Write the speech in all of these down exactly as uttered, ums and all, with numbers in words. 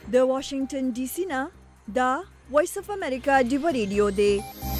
د واشنگټن ډي سي نه دا وایس اف امریکا دی ریډیو دی.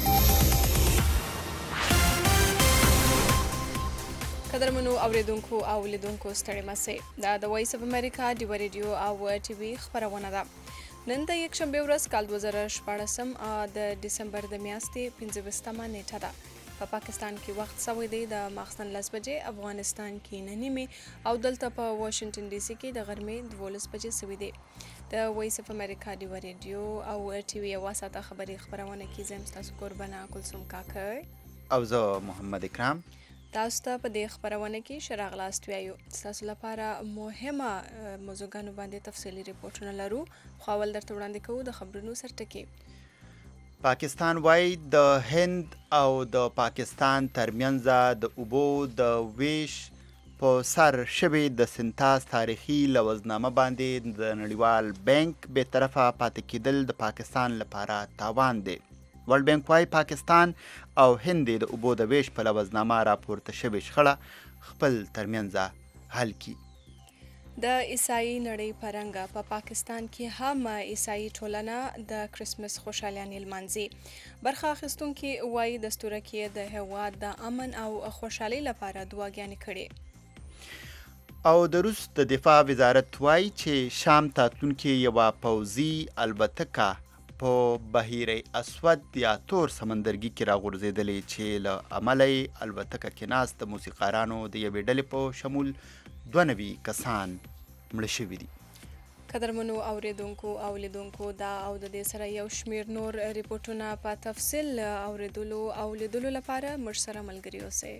قدرمنو اوریدونکو او لیدونکو ستړي مسئ دا د وایس اف امریکا دی ریډیو او ټي وي خبرونه ده. نن د یک شنبه ورځ کال دوه زره شپاړسم د دسمبر د میاشتې پنځه ویشتمه نیټه ده. په پا پاکستان کې وخت سوی دی د ماخستن لس بجې، افغانستان کې نه نیمې او دلته په واشنگټن ډي سي کې د غرمې دولس بجې سوی دی. د وایس اف امریکا دی ریډیو او ټي وي یوه ساعته خبري خپرونه کې زه یم ستاسو قربانه کلثوم کاکړ او زه محمد اکرام. تاسو ته په دې خبرونه کې ښه راغلاست وایو. ستاسو لپاره مهمه موضوعګانو باندې تفصیلي ریپورټونه لرو، خو اول درته وړاندې کوو د خبرونو سرټکي. پاکستان وايي د هند او د پاکستان ترمنځ د اوبو د ویش په سر شوې د سنتاز تاریخي لوزنامه باندې د نړیوال بانک به طرفه پاتې کېدل د پاکستان لپاره تاوان دی. ورلد بانک وايي پاکستان او هند د اوبو د ویش په لوزنامه راپورته شوې شخړه خپل ترمنځ حل کړي. د عیسائی نړۍ پرنګه په پا پاکستان کې هم عیسائی ټولنه د کرسمس خوشحالیانې لمانځي. برخه اخیستونکي وایي دستوره کې د هیواد د امن او خوشحالۍ لپاره دعاګانې کړي. او د روس د دفاع وزارت وایي چې شام ته تلونکې یوه پوځي الوتکه په بحیره اسود یا تور سمندرګي کې راغورځېدلې چې له امله یې الوتکه کې ناست د موسیقارانو د یوې ډلې په شمول دوه نوي کسان مړه شوي دي. قدرمنو اوریدونکو او لیدونکو دا او د دې سره یو شمیر نور ریپورټونه په تفصیل اوریدلو او لیدلو لپاره موږ سره ملګري اوسئ.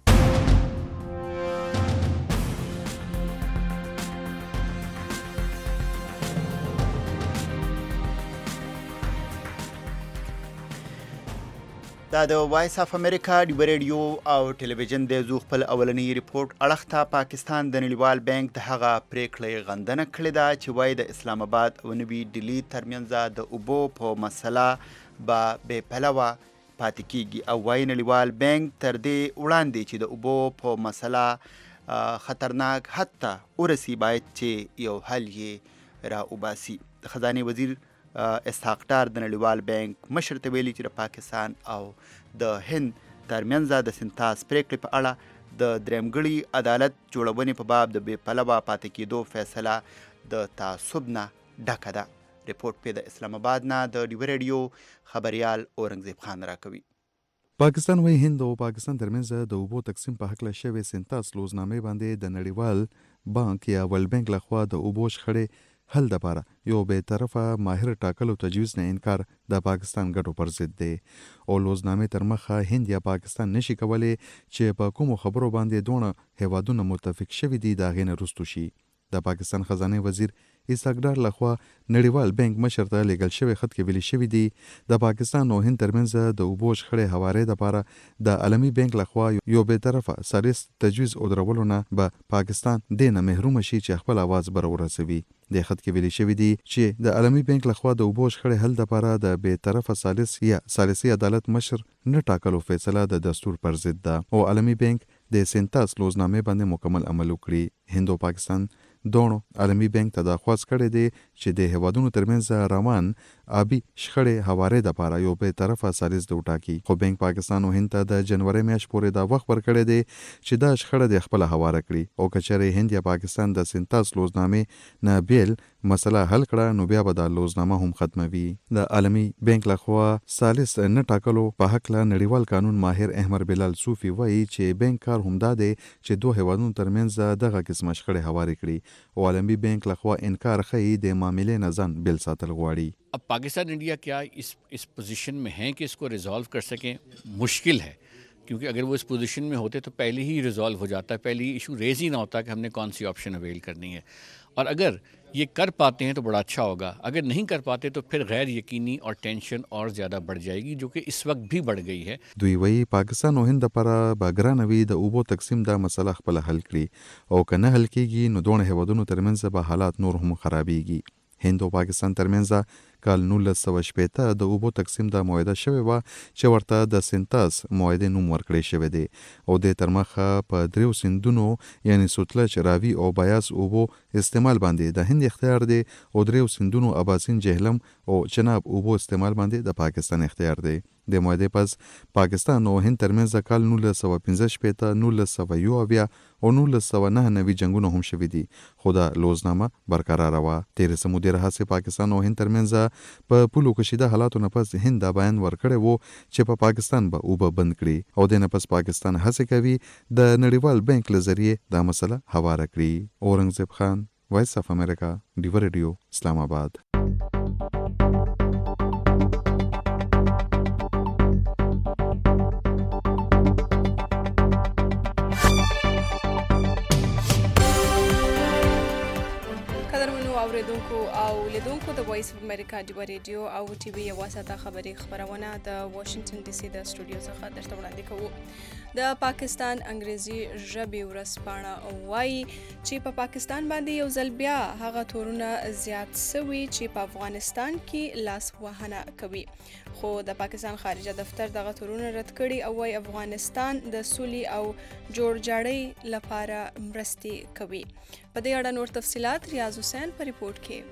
دا د وایس اف امریکا دی ریډیو او ټلویزیون د زو خپل اولنی ریپورت اړخ ته پاکستان د نړیوال بانک د هغه پریکړې غندنه کړې ده چې وایي د اسلام آباد او نوي ډیلی ترمنځ د اوبو په مسله به بې پلوه پاتې کیږي او وایي نړیوال بانک تر دې وړاندې چې د اوبو په مسله خطرناک حتی ورسی باید چې یو حل یې را وباسي. د خزانه وزیر اسحاق ډار د نړیوال بانک مشر ته ویلي چې د پاکستان او د هند ترمنځ د سنتاز پریکړې په اړه د درېمګړي عدالت جوړونې په باب د بې پلوه پاتې کېدو فیصله د تعصب نه ډکه ده. ریپورټ پې د اسلام آباد نه د ډیو ریډیو خبریال اورنګزیب خان راکوي. پاکستان وايي هند او پاکستان ترمنځ د اوبو تقسیم په هکله شوې سنتاز لوزنامې باندې د نړیوال بانک یا ورلد بانک لخوا د اوبو شخړې حل دپاره یو بې طرفه ماهر ټاکلو تجویز نه انکار د پاکستان ګټو پر ضد دی او لوزنامې تر مخه هند یا پاکستان نشي کولی چې په کومو خبرو باندې دونه هیوادونه متفق شوي دي د هغې نه وروستو شي. د پاکستان خزانه وزیر اسحاق ډار لخوا نړیوال بانک مشر ته لیږل شوی خط کې ویلي شوي دي د پاکستان او هند ترمنځ د اوبو شخړې هوارې دپاره د عالمي بانک لخوا یو بې طرفه سالس تجویز ودرولو نه به پاکستان دې نه محرومه شي چې خپل اواز بر ورسوي. د خط کې ویلي شوي دي چې د عالمي بانک لخوا د اوبو شخړې حل دپاره د بې طرفه سالس یا سالسي عدالت مشر نه ټاکلو فیصله د دستور پر ضد ده او عالمي بانک د سنتاز لوزنامې باندې مکمل عمل وکړي. هند او پاکستان دوړو عالمي بانک ته درخواست کړی دی چې د هیوادونو ترمنځ روان آبي شخړې هوارې دپاره یو بې طرفه سالس د وټاکي. خو بانک پاکستان او هند ته د جنوري میاشت پورې دا وخت ورکړی دی چې دا شخړه د خپله هواره کړي او که چېرې هند یا پاکستان د سنتاز لوزنامې نه بیل مسله حل کړه نو بیا به دا لوزنامه هم ختموي. د عالمي بانک لخوا سالس نه ټاکلو په هکله نړیوال قانون ماهر احمد بلال صوفي وایي چې بانک کار همدا دی چې دوه هیوادونو ترمنځ دغه قسمه شخړې هوارې کړي او عالمي بانک لخوا انکار ښیي د معاملې نه ځان بیل ساتل غواړي. अब पाकिस्तान इंडिया क्या इस इस पोजीशन में हैं कि इसको रिजॉल्व कर सकें? मुश्किल है क्योंकि अगर वो इस पोजीशन में होते तो पहले ही रिजॉल्व हो जाता है, पहले ही इशू रेज ही ना होता कि हमने कौन सी ऑप्शन अवेल करनी है. और अगर ये कर पाते हैं तो बड़ा अच्छा होगा, अगर नहीं कर पाते तो फिर गैर यकीनी और टेंशन और ज़्यादा बढ़ जाएगी जो कि इस वक्त भी बढ़ गई है. دوی وایي پاکستان او هند لپاره به ګرانه وي د اوبو تقسیم دا مسله خپله حل کړي او که نه حل کېږي نو دواړه هیوادونو ترمنځ به حالات نور هم خرابېږي. هند او پاکستان ترمنځ کال نولس سوه شپېته د اوبو تقسیم د معاهده شوې وه چې ورته د سنتاس معاهدې نوم ورکړی شوی دی او د تر مخه په دریو سیندونو یعنی سوتلج، راوي او بیاس اوبو استعمال باندې د هند اختیار دی او دریو سیندونو اباسین، جهلم او چناب اوبو استعمال باندې د پاکستان اختیار دی. د معاهدې پس پاکستان او هند ترمنځ کال نولس سوه پنځه شپېته، نولس سوه یو اویا او نولس سوه نهه نوي جنګونه هم شوي دي، خو دا لوزنامه برقراره وه. تېرې سمودې راهیسې پاکستان او هند ترمنځ په پولو کشیده حالاتو نه پس هند دا بیان ورکړی و چې په پاکستان به اوبه بند کړي او د نه پس پاکستان هڅې کوي د نړیوال بانک له ذریعې دا مسله هواره کړي. اورنګزیب خان، وایس اف امریکا، ډیو ریډیو، اسلام آباد. اوریدونکو او لیدونکو د وایس اف امریکا ډیو ریډیو او ټي وي یوه ساعته خبري خبرونه د واشنگټن ډي سي د سټوډیو څخه درته وړاندې کوو. د پاکستان انګریزي ژبې ورځپاڼه وایي چې په پاکستان باندې یو ځل بیا هغه تورونه زیات سوي چې په افغانستان کې لاس وهنه کوي، خو د پاکستان خارجه دفتر دغه تورونه رد کړي او وايي افغانستان د سولې او جوړجاړۍ لپاره مرستې کوي. په دې اړه نور تفصيلات ریاض حسین په ریپورت کې.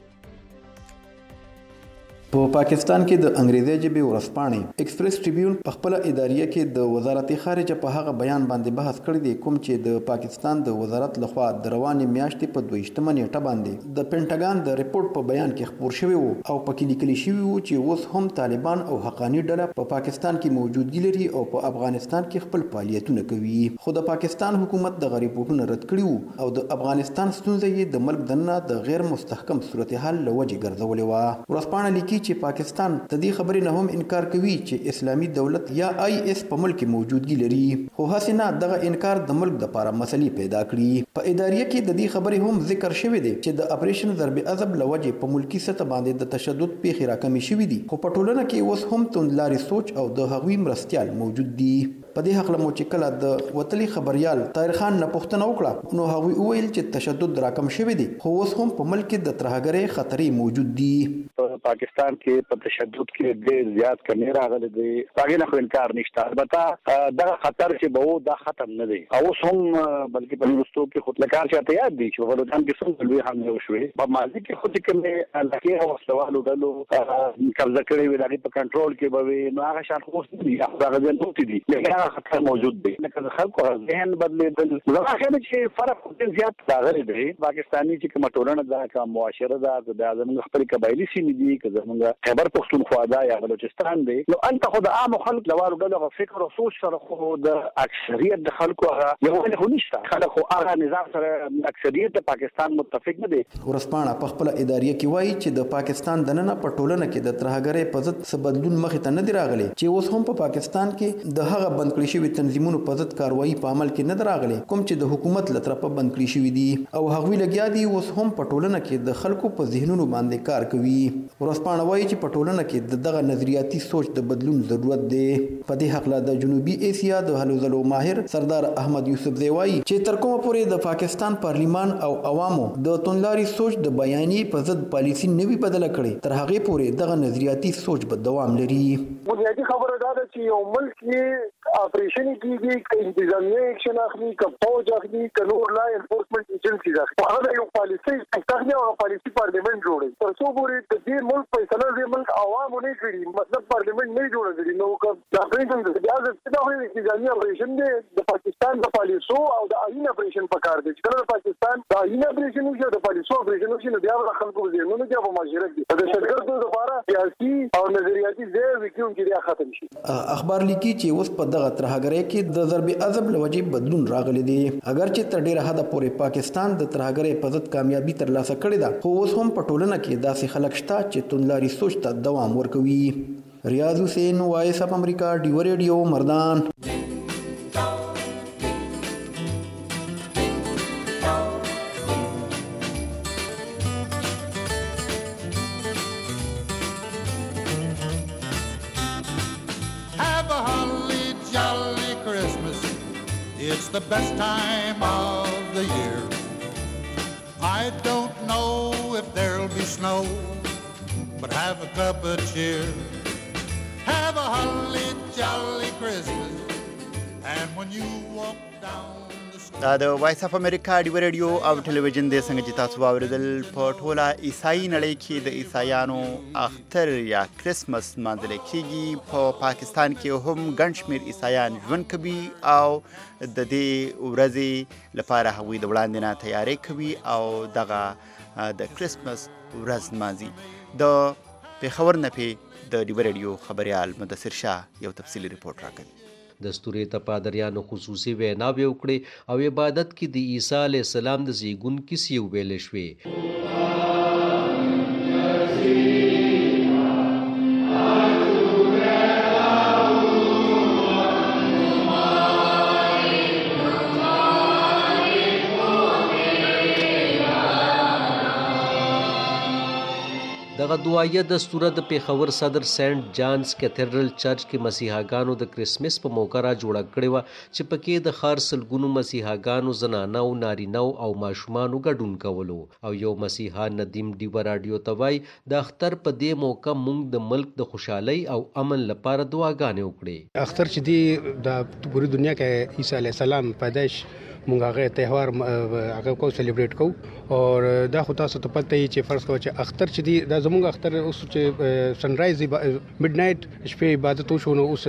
په پاکستان کې د انګریزي ژبې ورځپاڼې ایکسپریس ټریبیون په خپل اداریه کې د وزارت خارجه په هغه بیان باندې بحث کړی دی کوم چې د پاکستان د وزارت لخوا د روانې میاشتې په دویشتمه نیټه باندې د پینټاګان د ریپورت په بیان کې خپور شوی وو او پکې لیکل شوی وو چې اوس هم طالبان او حقانی ډله په پاکستان کې موجودګي لري او په افغانستان کې خپل فعالیتونه کوي، خو د پاکستان حکومت د ریپورتونو رد کړي وو او د افغانستان ستونزه یې د ملک دننه د غیر مستحکم صورتحال لوجه ګرځولې وه. ورځپاڼه لیکي چې پاکستان د دې خبرې نه هم انکار کوي چې اسلامي دولت یا آی اس په ملک کې موجودګي لري، خو هسې نه دغه انکار د ملک د لپاره مسلې پیدا کړي. په اداریه کې د دې خبرې هم ذکر شوی دی چې د اپریشن ضرب عضب لوجه په ملکی سطح باندې د تشدد پیښې راکمې شوي دي، خو په ټولنه کې اوس هم توندلارې سوچ او د هغوی مرستیال موجود دي. په دې حق له مو چې کله د وتلي خبريال طاهر خان نه پوښتنه وکړه نو هغوی وویل چې تشدد راکم شوی دی، خو اوس هم په ملک کې د ترهګرۍ خطرې موجود دي. په پاکستان کې په تشدد کې ډېر زیات کمی راغلی دی، هغې نه خو انکار نشته. البته دغه خطر چې به و دا ختم نه دی، اوس هم بلکې په وروستو کې خو لکه هر چاته یاد دی چې په بلوچستان کې څومره لویې حملې وشوې. په ماضي کې خو چې کومې علاقې او وسلوالو ډلو قبضه کړې وې د هغې په کنټرول کې به وي، نو هغه شان خو اوس نه دي، هغه ځای نوتې دي، لیکن هغه خطر موجود دی. لکه د خلکو ذهن بدلېدل، زما خیال چې فرق ډېر زیات راغلی دی. پاکستاني چې کومه ټولنه ده، کومه معاشره ده، که دا زموږ خپلې قبایلي سیمې دي، که زموږ خیبر پښتونخوا ده یا بلوچستان دی، نو هلته خو د عامو خلکو لوارو ډلو هغه فکر او سوچ سره خو د اکثریت د خلکو هغه یووالی خو نشته. خلک خو هغه نظام سره اکثریت د پاکستان متفق نه دی. ورځپاڼه په خپله اداریه کې وایي چې د پاکستان دننه په ټولنه کې د ترهګرۍ په ضد څه بدلون مخې ته نه دی راغلی، چې اوس هم په پاکستان کې د هغه بند کړي شوي تنظیمونو په ضد کاروایي په عمل کې نه دی راغلی کوم چې د حکومت له طرفه بند کړي شوي دي او هغوی لګیا دي اوس هم په ټولنه کې د خلکو په ذهنونو باندې کار کوي. ورځپاڼه وایي چې په ټولنه کې د دغه نظریاتي سوچ د بدلون ضرورت دی. په دې حق له د جنوبي ایسیا د هلو ځلو ماهر سردار احمد یوسف زی وایي چې تر کومه پورې د پاکستان پارلیمان او عوامو د توندلاري سوچ د بیانیې په ضد پالیسي نه وي بدله کړې، تر هغې پورې دغه نظریاتي سوچ به دوام لري. بنیادي خبره دا ده چې یو ملک کې اپریشن کیږي، که انتظامیه اکشن اخلي، که فوج اخلي، که نور لا انفورسمنٹ ایجنسیز اخلي، هغه یو پالیسي تخنیه او پالیسي پارلیمنت جوړوي. تر څو پورې د دې ملک فیصله دې ملک عوامو نه کړي، مطلب پارلیمنت نه جوړ کړي، نو که د اپریشن د بیا د انتظامیه اپریشن دی د پاکستان د پالیسو او د آئین اپریشن په کار دی. چې کله د پاکستان د آئین اپریشن وشي او د پالیسو اپریشن وشي، نو بیا به خلکو ذهنونو کې په معاشره کې د دهشتګردو لپاره سیاسي او نظریاتي ځای وکړونکي بیا ختم شي. اخبار لیکي چې اوس په دغه ترهګرۍ کې د ضرب عضب له وجې بدلون راغلی دی. اگر چې تر ډېره حده پورې پاکستان د ترهګرۍ په ضد کامیابي ترلاسه کړې ده، خو اوس هم په ټولنه کې داسې خلک شته چې توندلاري سوچ ته دوام ورکوي. ریاض حسین، وایس اف امریکا، ډیو ریډیو، مردان. It's the best time of the year. I don't know if there'll be snow, but have a cup of cheer, have a holly jolly Christmas, and when you walk down دا د وایس اف امریکا ډیو ریډیو او ټلویزیون د څنګه چې تاسو واوریدل په ټوله عیسائی نړۍ کې د عیسایانو اختر یا کرسمس مانځل کېږي. په پا پاکستان کې هم ګڼ شمېر عیسایان ژوند کوي او د دې ورځې لپاره هغوی د وړاندې نه تیاری کوي او دغه د کرسمس ورځ نمانځي. د پېښور نه پې د ډیو ریډیو خبریال مدثر شاه یو تفصیلي ریپورټ راکوي. دستوري ته پادریانو خصوصي ویناوې وکړې او عبادت کې د عیسی علیه السلام د زیږون کیسې وویلې شوې. دغه دعایه دستوره د پیښور صدر سینټ جانز کیتھیډرل چرچ کې مسیحاګانو د کرسمس په موقع را جوړه کړې وه چې پکې د ښار سلګونو مسیحاګانو زنانو نارینهو او ماشومانو ګډون کولو. او یو مسیحا ندیم ډیوه راډیو ته وایي د اختر په دې موقع موږ د ملک د خوشحالۍ او امن لپاره دعاګانې وکړې. اختر چې دی د پوری دنیا کې عیسی علیه السلام پیدائش مونږ هغه تهوار هغه کو سلیبریټ کوو او دا خو تاسو ته پته یې چې فرض کوو چې اختر چې دی دا زمونږ اختر اوس چې سن رایز میډ نایټ شپې عبادت وشو نو اوس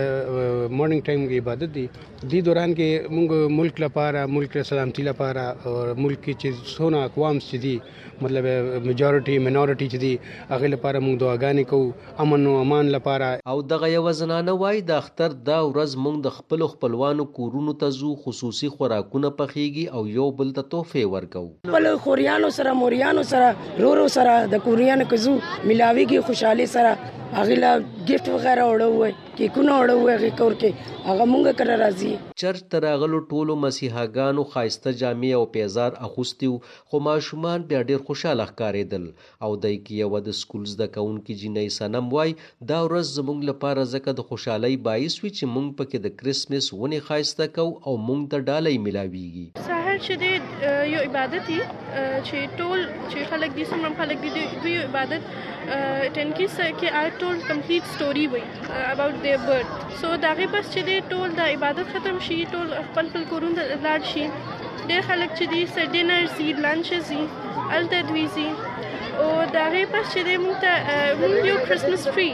چې مارنینګ ټایم کې عبادت دی دې دوران کې مونږ ملک لپاره ملک سلامتی لپاره او ملک کې چې څونه اقوام چې دی مطلب میجورټي مینورټي چې دی هغه لپاره مونږ دعاګانې کوو امن او امان لپاره. او دغه یو زنانه وایي د اختر دا ورځ مونږ د خپل خپلوانو کورونو ته ځو خصوصي خوراکونه پخېږي او یو بل ته تحفې ورکوو. خپل خوریانو سره موریانو سره رورو سره د کوریانو کزو ملاویږي خوشحالي سره هغه لا گیفت وغیرہ وړو کیکونه وړو هغه کور کې هغه مونږ کړه راځي. چرچ ته راغلو ټولو مسیحاګانو ښایسته جامې او پیزار اغوستي وو خو ماشومان بیا ډېر خوشحاله ښکارېدل. او دی کې یوه د سکول زده کوونکي جینۍ صنم وایي دا ورځ زموږ لپاره ځکه د خوشحالۍ باعث وي چې موږ پکې د کرسمس ونې ښایسته کوو او موږ ته ډالۍ میلاویږي. سحر چې دی یو عبادت دی چې ټول چې خلک دي څومره خلک دي دوی یو عبادت اټینډ کړي چې آی ټول کمپلیټ سټوري وي اباوټ دیئر برث. سو د هغې پس چې دی ټول د عبادت ختم شي ټول خپل خپل کورونو ته لاړ شي. ډېر خلک چې دي څه ډینر ځي لنچ ځي هلته دوی ځي او د هغې پس چې دی مونږ ته مونږ یو کرسمس ټري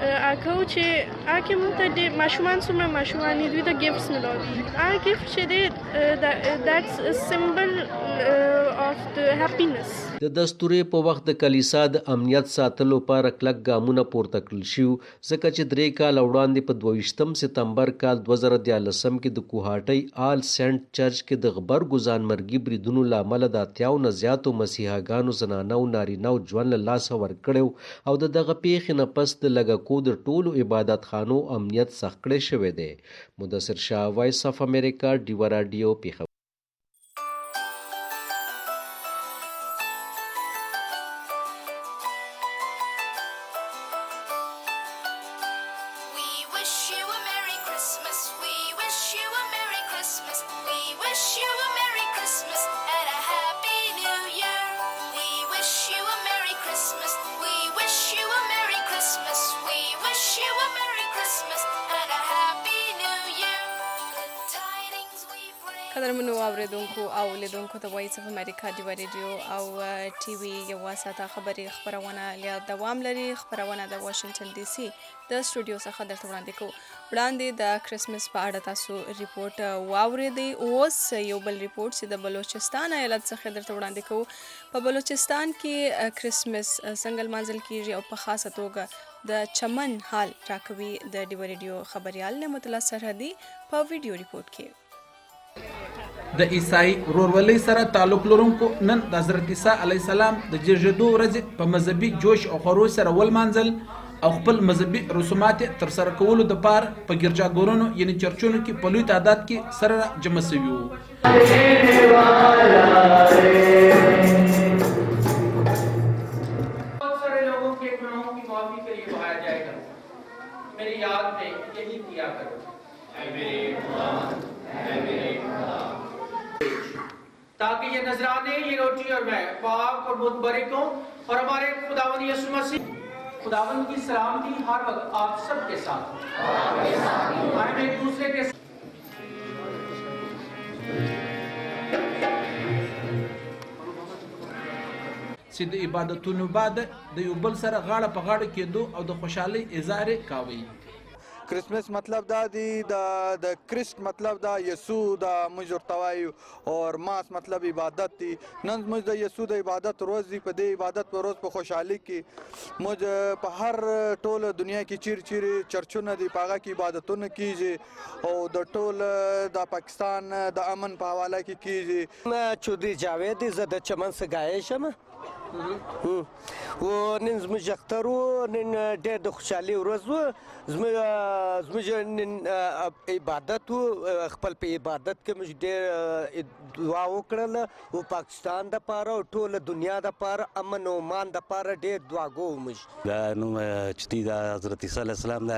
اکو چې هغې مونږ ته ډېر ماشومان څومره ماشومان دي دوی ته ګفټس میلاوي. هغه ګفټ چې دی دیټس سمبل اف د هیپینس. د دستوري په وخت د کلیسا د امنیت ساتلو لپاره کلک ګامونه پورته کړل شو ځکه چې درې کال وړاندې په دویشتم سپتمبر کال دوه زره دیارلسم کې د کوهاټۍ آل سینټ چرچ کې د غبرګو ځانمرګي بریدونو له امله د اتیاو نه زیاتو مسیحاګانو زنانو نارینهو ژوند له لاسه ورکړی او د دغه پیښې نه پس د لږکو د ټولو عبادت خانو امنیت سخت کړی شوی دی. مدثر شاه، وایس اف امریکا، ډیوه راډیو، پیښور. قدرمنو اوریدونکو او لیدونکو د وایس اف امریکا ډیو ریډیو او ټي وي یو واسطه خبري خبرونه له دوام لري. خبرونه د واشنگټن ډي سي د سټوډیو څخه درته وړاندې کوو. وړاندې د کرسمس په اړه تاسو ریپورت واوریدئ. اوس یو بل ریپورت چې د بلوچستان ایالت څخه درته وړاندې کوو. په بلوچستان کې کرسمس څنګه لمانځل کیږي او په خاصه توګه د چمن حال راکوي د ډیو ریډیو خبريال نعمت الله سرحدي په ویډیو ریپورت کې. د عیسائی ورورولۍ سره تعلق لرونکو نن د حضرت عیسی علیه السلام د زیږېدو ورځې په مذهبي جوش او خروش سره ولمانځل او خپل مذهبي رسومات تر سره کولو د پاره په ګرجاګورونو یعنی چرچونو کې په لوی تعداد کې سره جمع شوي وو. मेरी याद में यही किया करो, ऐ मेरे खुदावंद, ऐ मेरे खुदा, ताकि ये नजराने, ये रोटी और मैं पाक और मुतबरक हों और हमारे खुदावंद यीशु मसीह खुदावन की सलामती हर वक्त आप सबके साथ हम एक दूसरे के چې د عبادتونو بعد د یو بل سره غاړه په غاړه کېدو او د خوشحالۍ اظهار کوي. क्रिसमस मतलब दा दी दा द क्रिस्ट मतलब दा यसू दा मुझ तवायु और मास मतलब इबादत थी नन मुझ द यसू द इबादत रोज़ दी पदे इबादत पर रोज़ पर खुशहाली की मुझ पर हर टोल दुनिया की चिर चिर चर्चों न दी पागा की इबादतों न कीजिए और द टोल दा पाकिस्तान द अमन पर हवाला की कीजिए. मैं चौधरी जावेद ज़द चमन से गाये शम و نن زموږ اختر و نن ډېر د خوشحالۍ ورځ و زموږ زموږ نن عبادت و خپل په عبادت کې موږ ډېر دعا وکړله او پاکستان دپاره او ټوله دنیا دپاره امن او امان دپاره ډېر دعاګو موږ دا نوم چې دی د حضرت عیسی علیه السلام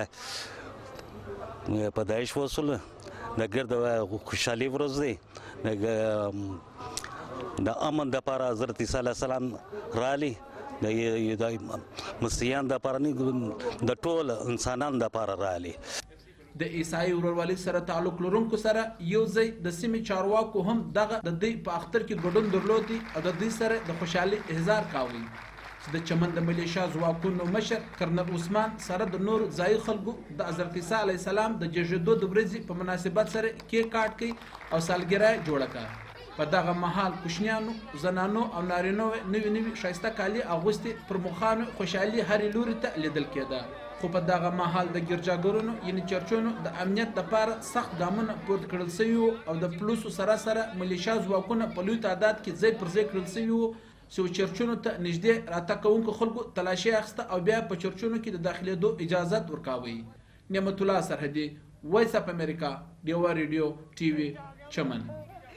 د پیدایش وصل د ګرد خوشحالۍ ورځ دی د امن د پاره حضرت عیسی علیه السلام رالی د مسیحیان د پاره نه د ټول انسانان د پاره رالی. د عیسائی ورورولۍ سره تعلق لرونکو سره یو ځای د سیمې چارواکو هم دغه د دوی په اختر کې ګډون درلودی او د دوی سره د خوشحالۍ اظهار کاوه. د چمن د ملیشیا ځواکونو مشر کرنل عثمان سره د نور ځای خلکو د حضرت عیسی علیه السلام د جژدو د ورځې په مناسبت سره کیک کاټ کړي او سالګرای جوړه کړه. په دغه مهال کوچنیانو زنانو او نارینو نوي نوي ښایسته کالي اغوستي پر مخانو خوشحالي هرې لوري ته لیدل کېده. خو په دغه مهال د ګرجاګرونو یعنې چرچونو د امنیت دپاره سخت ګامونه پورته کړل سوي وو او د پولیسو سره سره ملیشیا ځواکونه په لوی تعداد کې ځای پر ځای کړل سوي وو چې چرچونو ته نږدې راتګ کوونکو خلکو تلاشي اخیسته او بیا په چرچونو کې د داخلېدو اجازت ورکاوه. نعمت الله سرحدي، وایس اف امریکا، ډیوا ریډیو ټي وي، چمن.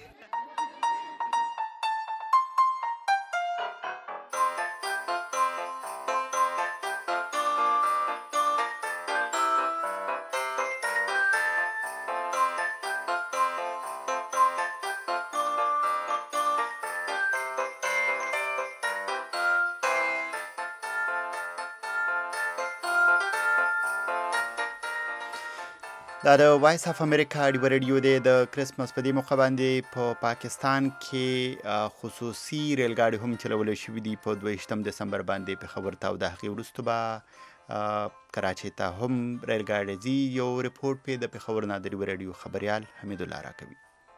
دا د وایس اف امریکا ډیو ریډیو دی. د کرسمس په دې موقع باندې په پاکستان کې خصوصي ریل ګاډي هم چلول شوي دي. په دویشتم دسمبر باندې په خبر تا او د هغې وروسته به کراچۍ ته هم ریل ګاډي ځي. یو رپورټ پې د پېښور نه د ډیو ریډیو خبریال حمید الله راکوي.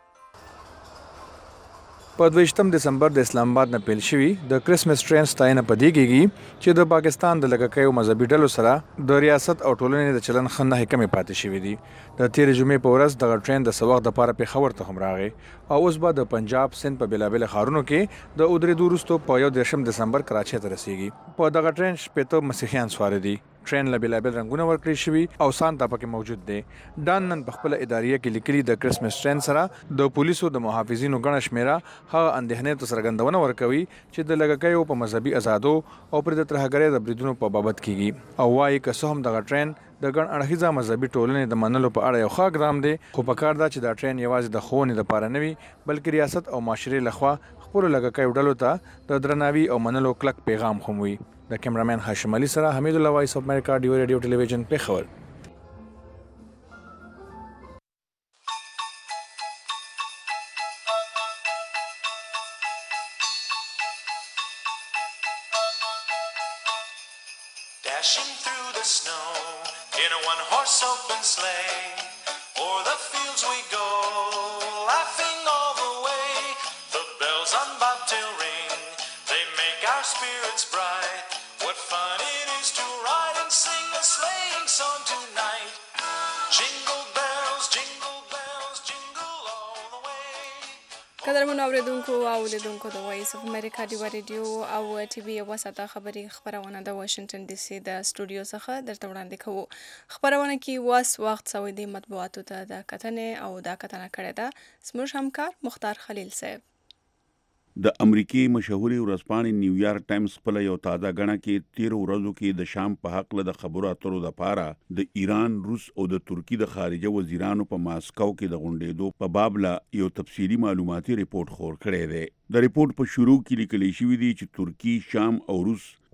په دویشتم دسمبر د اسلام آباد نه پیل شوي د کرسمس ټرین ستاینه په دې کېږي چې د پاکستان د لږکیو مذهبي ډلو سره د ریاست او ټولنې د چلن ښه نښې کمې پاتې شوي دي. د تېرې جمعې په ورځ دغه ټرین د څه وخت دپاره پېښور ته هم راغی او اوس به د پنجاب سند په بېلابېلو ښارونو کې د ودرېدو وروستو په یو دېرشم دسمبر کراچۍ ته رسېږي. په دغه ټرین شپېته مسیحیان سواره دي. ټرین له بېلابېل رنګونه ورکړل شوي او سانتا پکې موجود دی. ډان نن په خپله اداریه کې لیکلي د کرسمس ټرین سره د پولیسو د محافظینو ګڼه شمېره هغه اندېښنې ته څرګندونه ورکوي چې د لږکیو په مذهبي ازادو او پر د ترهګرۍ د بریدونو په بابت کېږي او وایي که څه هم دغه ټرین د ګڼ اړخیزه مذهبي ټولنې د منلو په اړه یو ښه اقدام دی، خو پکار ده چې دا ټرین یوازې د ښوونې دپاره نه وي بلکې ریاست او معاشرې لخوا خپلو لږکیو ډلو ته د درناوي او منلو کلک پیغام هم وي. د کیمرامین هاشم علي سره حمید الله، وایس اف امریکا، ډیو ریډیو ټلویزیون، پېښور. Dashing through the snow in a one-horse open sleigh, o'er the fields we go, laughing all the way. The bells on bobtail ring, they make our spirits bright. What fun it is to ride and sing a sleighing song tonight. Jingle bells, jingle bells, jingle all the way. قدرمن اوریدونکو او لیدونکو د وایس اف امریکا ډیو ریډیو او ټي وي یوه ساعته خبري خپرونه د واشنگټن ډي سي د سټوډیو څخه درته وړاندې کوو. خپرونه کې واس وخت سوی د مطبوعاتو ته د کتنې او دا کتنه کړې ده زموږ همکار مختار خلیل صاحب. د امریکای مشهوري ورځپاڼې نیویارک ټایمز خپل یو تازه غڼه کې تیر ورځو کې د شام په حق له خبرو اترو د پاره د ایران، روس او د ترکی د خارجه وزیرانو په ماسکو کې د غونډېدو په باب لا یو تفصیلی معلوماتي ریپورت خور کړی دی. د ریپورت په شروع کې لیکل شوی دی چې ترکی، شام او روس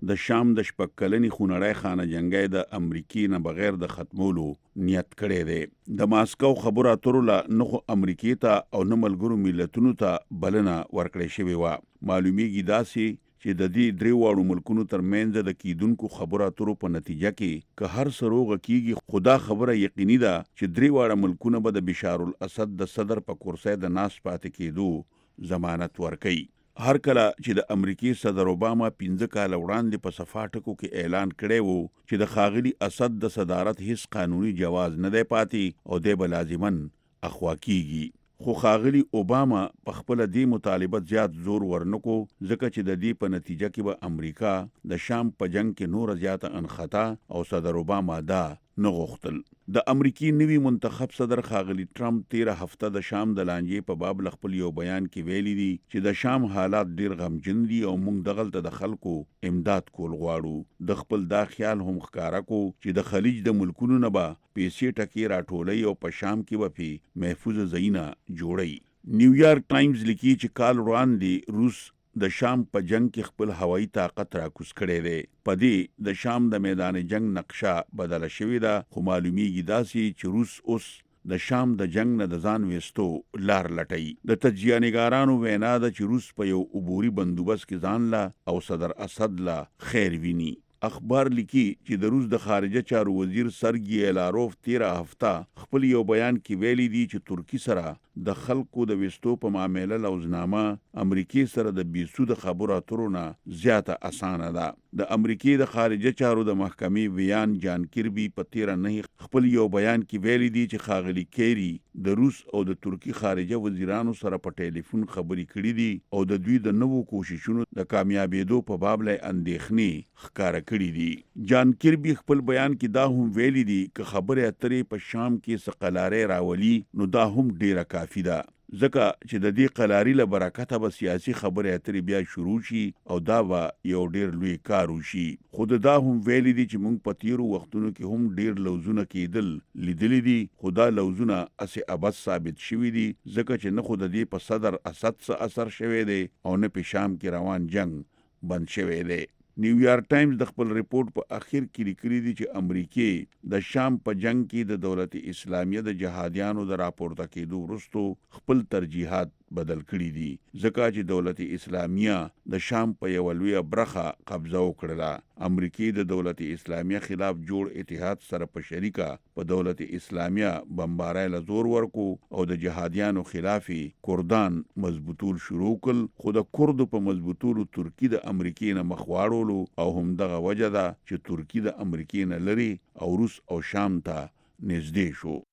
د شام د شپږ کلنې خونړۍ خانه جنګۍ د امریکای نه بغیر د ختمولو نیت کړی دی. د ماسکو خبرو اترو له نه امریکای ته او نه ملګرو ملتونو ته بلنه ورکړې شوې وه. معلومیږي داسې چې د دې درې واړو ملکونو ترمنځ د کیدونکو خبرو اترو په نتیجه کې که هر څه روغه کیږي، خدا خبره یقیني ده چې درې واړه ملکونه به د بشار الاسد د صدر په کرسۍ د ناست پاتې کېدو ضمانت ورکوي. هر کله چې د امریکای صدر اوباما پنځه کاله وړاندې په صفا ټکو کې اعلان کړی وو چې د ښاغلي اسد د صدارت هیڅ قانوني جواز نه دی پاتې او دی به لازماً اخوا کیږي. خو ښاغلي اوباما په خپله دې مطالبه زیات زور ورنکو، ځکه چې د دې په نتیجه کې به امریکا د شام په جنگ کې نوره زیاته انخطا او صدر اوباما دا نه غوښتل. د امریکای نوي منتخب صدر ښاغلي ټرمپ تیره هفته د شام د لانجې په باب له خپل یو بیان کې ویلي دي چې د شام حالات ډیر غمجن دي او موږ دغلته د خلکو امداد کول غواړو. د خپل دا خیال هم ښکاره کو چې د خلیج د ملکونو نه به پیسې ټکې راټولوي او په شام کې به پې محفوظ ځایونه جوړوي. نیویارک ټایمز لیکي چې کال وړاندې روس د شام په جنگ کې خپل هوایي طاقت راکوز کړی دی. په دې د شام د میدان جنگ نقشه بدله شوې ده، خو معلومیږي داسې چې روس اوس د شام د جنگ نه د ځان ویستو لار لټوي. د تجزیه نګارانو وینا ده چې روس په یو عبوري بندوبست کې ځان له او صدر اسد له خیر ویني. اخبار لیکي چې د روس د خارجه چارو وزیر سرګي لاروف تیره هفته خپل یو بیان کې ویلي دي چې ترکی سره د خلکو د وستو په معامله لوزنامه امریکای سره د بیسود خبرو اترو نه زیاته اسانه ده. د امریکای د خارجه چارو د محکمې ویان جان کیربي په تیره نه خپل یو بیان کې ویلي دي چې ښاغلي کیری د روس او د ترکی خارجه وزیرانو سره په ټلیفون خبرې کړې دي او د دوی د نوو کوششونو د کامیابېدو په باب له اندېښنې ښکاره کړي دي. جان کیربي خپل بیان کې دا هم ویلي دي چې خبرې اترې په شام کې سقلارې راولي نو دا هم ډیره کافی ده، ځکه چې د دې قلاري له برکته به سیاسي خبرې اترې بیا شروع شي او دا به یو ډیر لوی کار وشي. خو دا هم ویلي دي چې موږ په تیرو وختونو کې هم ډیر لوزونه کېدل لیدلی دي، خو دا لوزونه اسې ابد ثابت شوي دي، ځکه چې نه خو د دې په صدر اسد څه اثر شوی دی او نه په شام کې روان جنگ بند شوی دی. نیویارک ټایمز د خپل ریپورت په اخر کې لیکلي دي چې امریکای د شام په جنگ کې د دولت اسلامیه د جهادیانو د راپورته کېدو وروسته خپل ترجیحات بدل کړي دي، ځکه چې دولت اسلامیه د شام په یو لویه برخه قبضه وکړه. امریکای د دولت اسلامیه خلاف جوړ اتحاد سره په شریکه په دولت اسلامیه بمبارای له زور ورکو او د جهادیانو خلاف کردان مضبوطول شروع کړل، خو د کردو په مضبوطولو ترکی د امریکای نه مخ واړولو او هم دغه وجه ده چې ترکی د امریکای نه لري او روس او شام ته نږدې شو.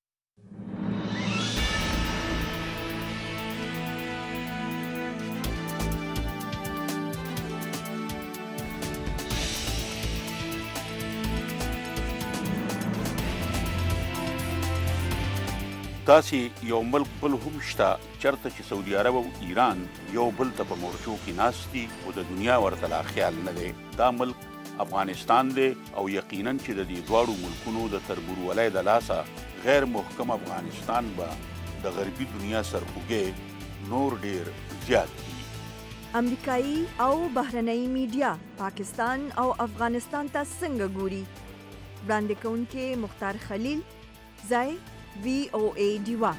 داسې یو ملک بل هم شته چرته چې سعودي عرب او ایران یو بل ته په مورچو کې ناست دي او د دنیا ورته لا خیال نه دی. دا ملک افغانستان دی او یقینا چې د دې دواړو ملکونو د تربورولۍ د لاسه غیر محکم افغانستان به د غربي دنیا سرخوږی نور ډیر زیات دي. امریکایي او بهرنۍ میډیا پاکستان او افغانستان ته څنګه ګوري؟ وړاندې کوونکې مختار خلیل، ځای وی او ای ډیوا.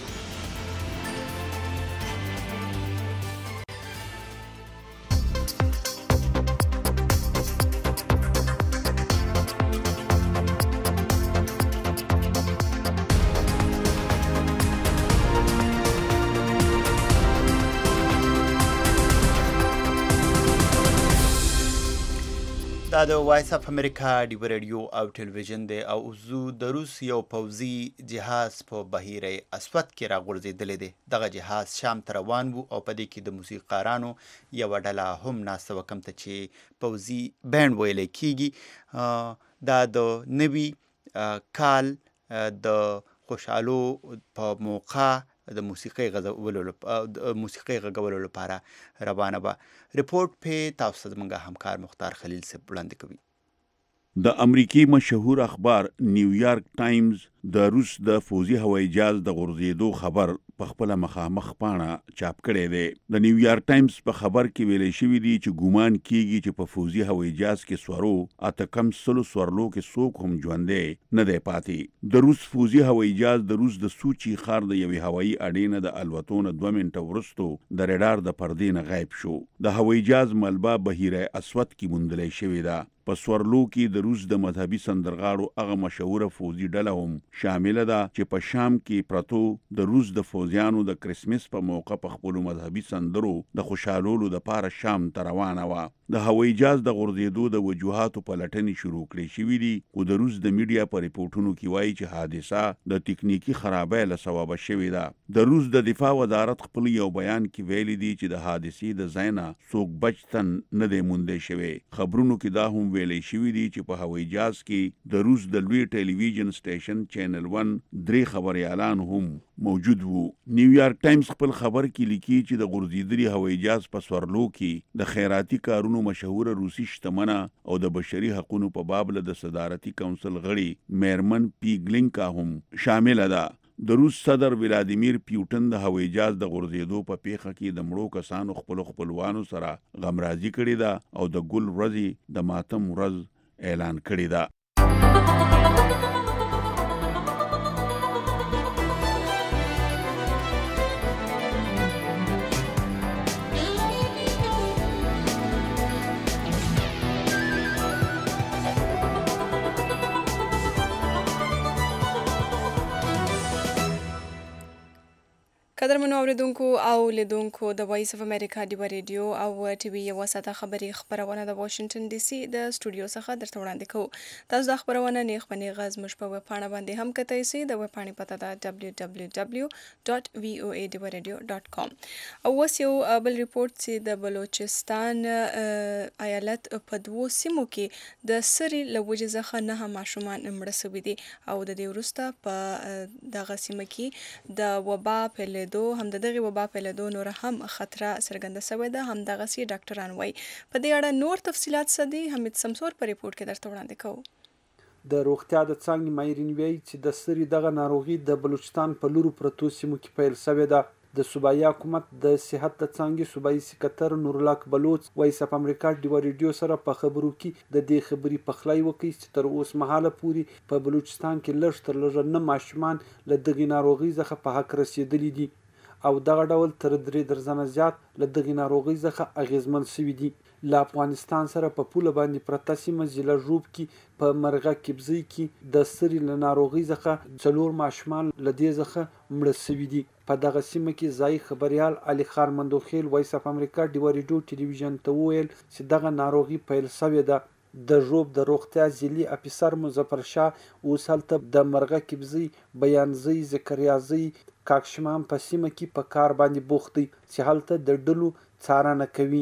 دا د وایس اف امریکا ډیو ریډیو او ټلویزیون دی او زو د روس یو پوځي جهاز په بحیره اسود کې راغورځېدلی دی. دغه جهاز شام ته روان و او په دې کې د موسیقارانو یوه ډله هم ناسته وه، کوم ته چې پوځي بینډ ویلی کېږي. دا د نوي کال د خوشحالو په موقع د موسیقۍ غږولو موسیقۍ غږولو لپاره روانه وه. رپورټ پې تاسو ته زموږ همکار مختار خلیل صاحب وړاندې کوي. د امریکای مشهور اخبار نیویارک ټایمز د روس د فوزي هوایي جهاز د غورځېدو خبر په خپل مخامخ پاڼه چاپ کړی دی. د نیویارک ټایمز په خبر کې ویلي شوی دی چې ګومان کیږي چې په فوزي هوایي جهاز کې سورو اته کم سلو سورلو کې څوک هم ژوندی نه دی پاتې. د روس فوزي هوایي جهاز د روس د سوچي ښار د یوې هوایي اډې نه د الوتو نه دوه منټه وروستو د ریډار د پردې نه غایب شو. د هوایي جهاز ملبه بحیره اسود کې موندلی شوې ده. په سورلو کې د روس د مذهبي سندرغاړو هغه مشهوره فوزي ډله هم شامله ده چې په شام کې پرتو د روس د فوزیانو د کرسمس په موقع په خپلو مذهبي سندرو د خوشحالولو دپاره شام ته روانه وه. د هوایي جهاز د غورځېدو د وجوهاتو پلټنې شروع کړې شوي دي، خو د روس د میډیا په ریپورټونو کې وایي چې حادثه د تکنیکي خرابۍ له سببه شوې ده. د روس د دفاع وزارت خپل یو بیان کې ویلي دي چې د حادثې د ځای نه څوک بچ تن نه دی موندی شوی. خبرونو کې دا هم ویلی شوي دي چې په هوایي جهاز کې د روس د لوی ټلویزیون سټیشن چینل ون درې خبریالان هم موجود وو. نیویارک ټایمز خپل خبر کې لیکي چې د غورځېدلي هوایي جهاز په سورلو کې د خیراتي کارونو مشهوره روسي شتمنه او د بشري حقونو په باب له د صدارتي کونسل غړي میرمن پیګلینکا هم شامله ده. د روس صدر ولادیمیر پیوټن د هوایي جهاز د غورځېدو په پیښه کې د مړو کسانو خپلو خپلوانو سره غمرازي کړې ده او د ګل ورځې د ماتم ورځ اعلان کړې ده. قدرمنو اوریدونکو او لیدونکو د وایس اف امریکا ډیوه ریډیو او ټي وي یوه ساعته خبري خبرونه د واشنگټن ډي سي د سټوډیو څخه درته وړاندې کوو. تاسو د خبرونه نیغ په نیغه زموږ په ویبپاڼه باندې هم کتای شئ. د ویبپاڼې پته ده ډبلیو ډبلیو ډبلیو ډاټ وی او ای ډیوه ریډیو ډاټ کام. او اوس یو بل ریپورټ چې د بلوچستان ایالت په دوو سیمو کې د سري له وجې څخه نهه ماشومان مړه سوي دي او د دې وروسته په دغه سیمه کې د وبا پیلېدو هم د دغه وبا پیلېدو نور هم خطره څرګنده شوې ده. هم دغه سي ډاکټران وایي. په دې اړه نور تفصيلات څه دي حمید سمسور په ریپورت کې درته وړاندې کوو. د روغتیا د څانګې ماهرین وایي چې د سري دغه ناروغي د بلوچستان په لورو پرتو سیمو کې پیل شوې ده. د صوبایي حکومت د صحت د څانګې صوبایي سکرټر نورلاک بلوچ وایس اف امریکا ډیوه ریډیو سره په خبرو کې د دې خبرې پخلی وکړي چې تر اوس مهاله پورې په بلوچستان کې لږ تر لږه نه ماشومان له دغې ناروغۍ څخه په حق رسېدلي دي او دغه ډول تر درې درزنه زیات له دغې ناروغۍ څخه اغېزمن شوي دي. له افغانستان سره په پوله باندې پرته سیمه ضلع ژوب کې په مرغه کبزۍ کې د سري له ناروغۍ څخه څلور ماشومان له دې څخه مړه شوي دي. په دغه سیمه کې ځایي خبریال علي خان مندوخیل وایس اف امریکا ډیوه ریډیو ټلویزیون ته وویل چې دغه ناروغي پیل شوې ده. د ژوب د روغتیا ځلي افیسر مظفر شاه اوس هلته د مرغه کبزۍ بیانزۍ ذکریازۍ کاکشمان په سیمه کې په کار باندې بوخت دی چې هلته د ډلو څارنه کوي.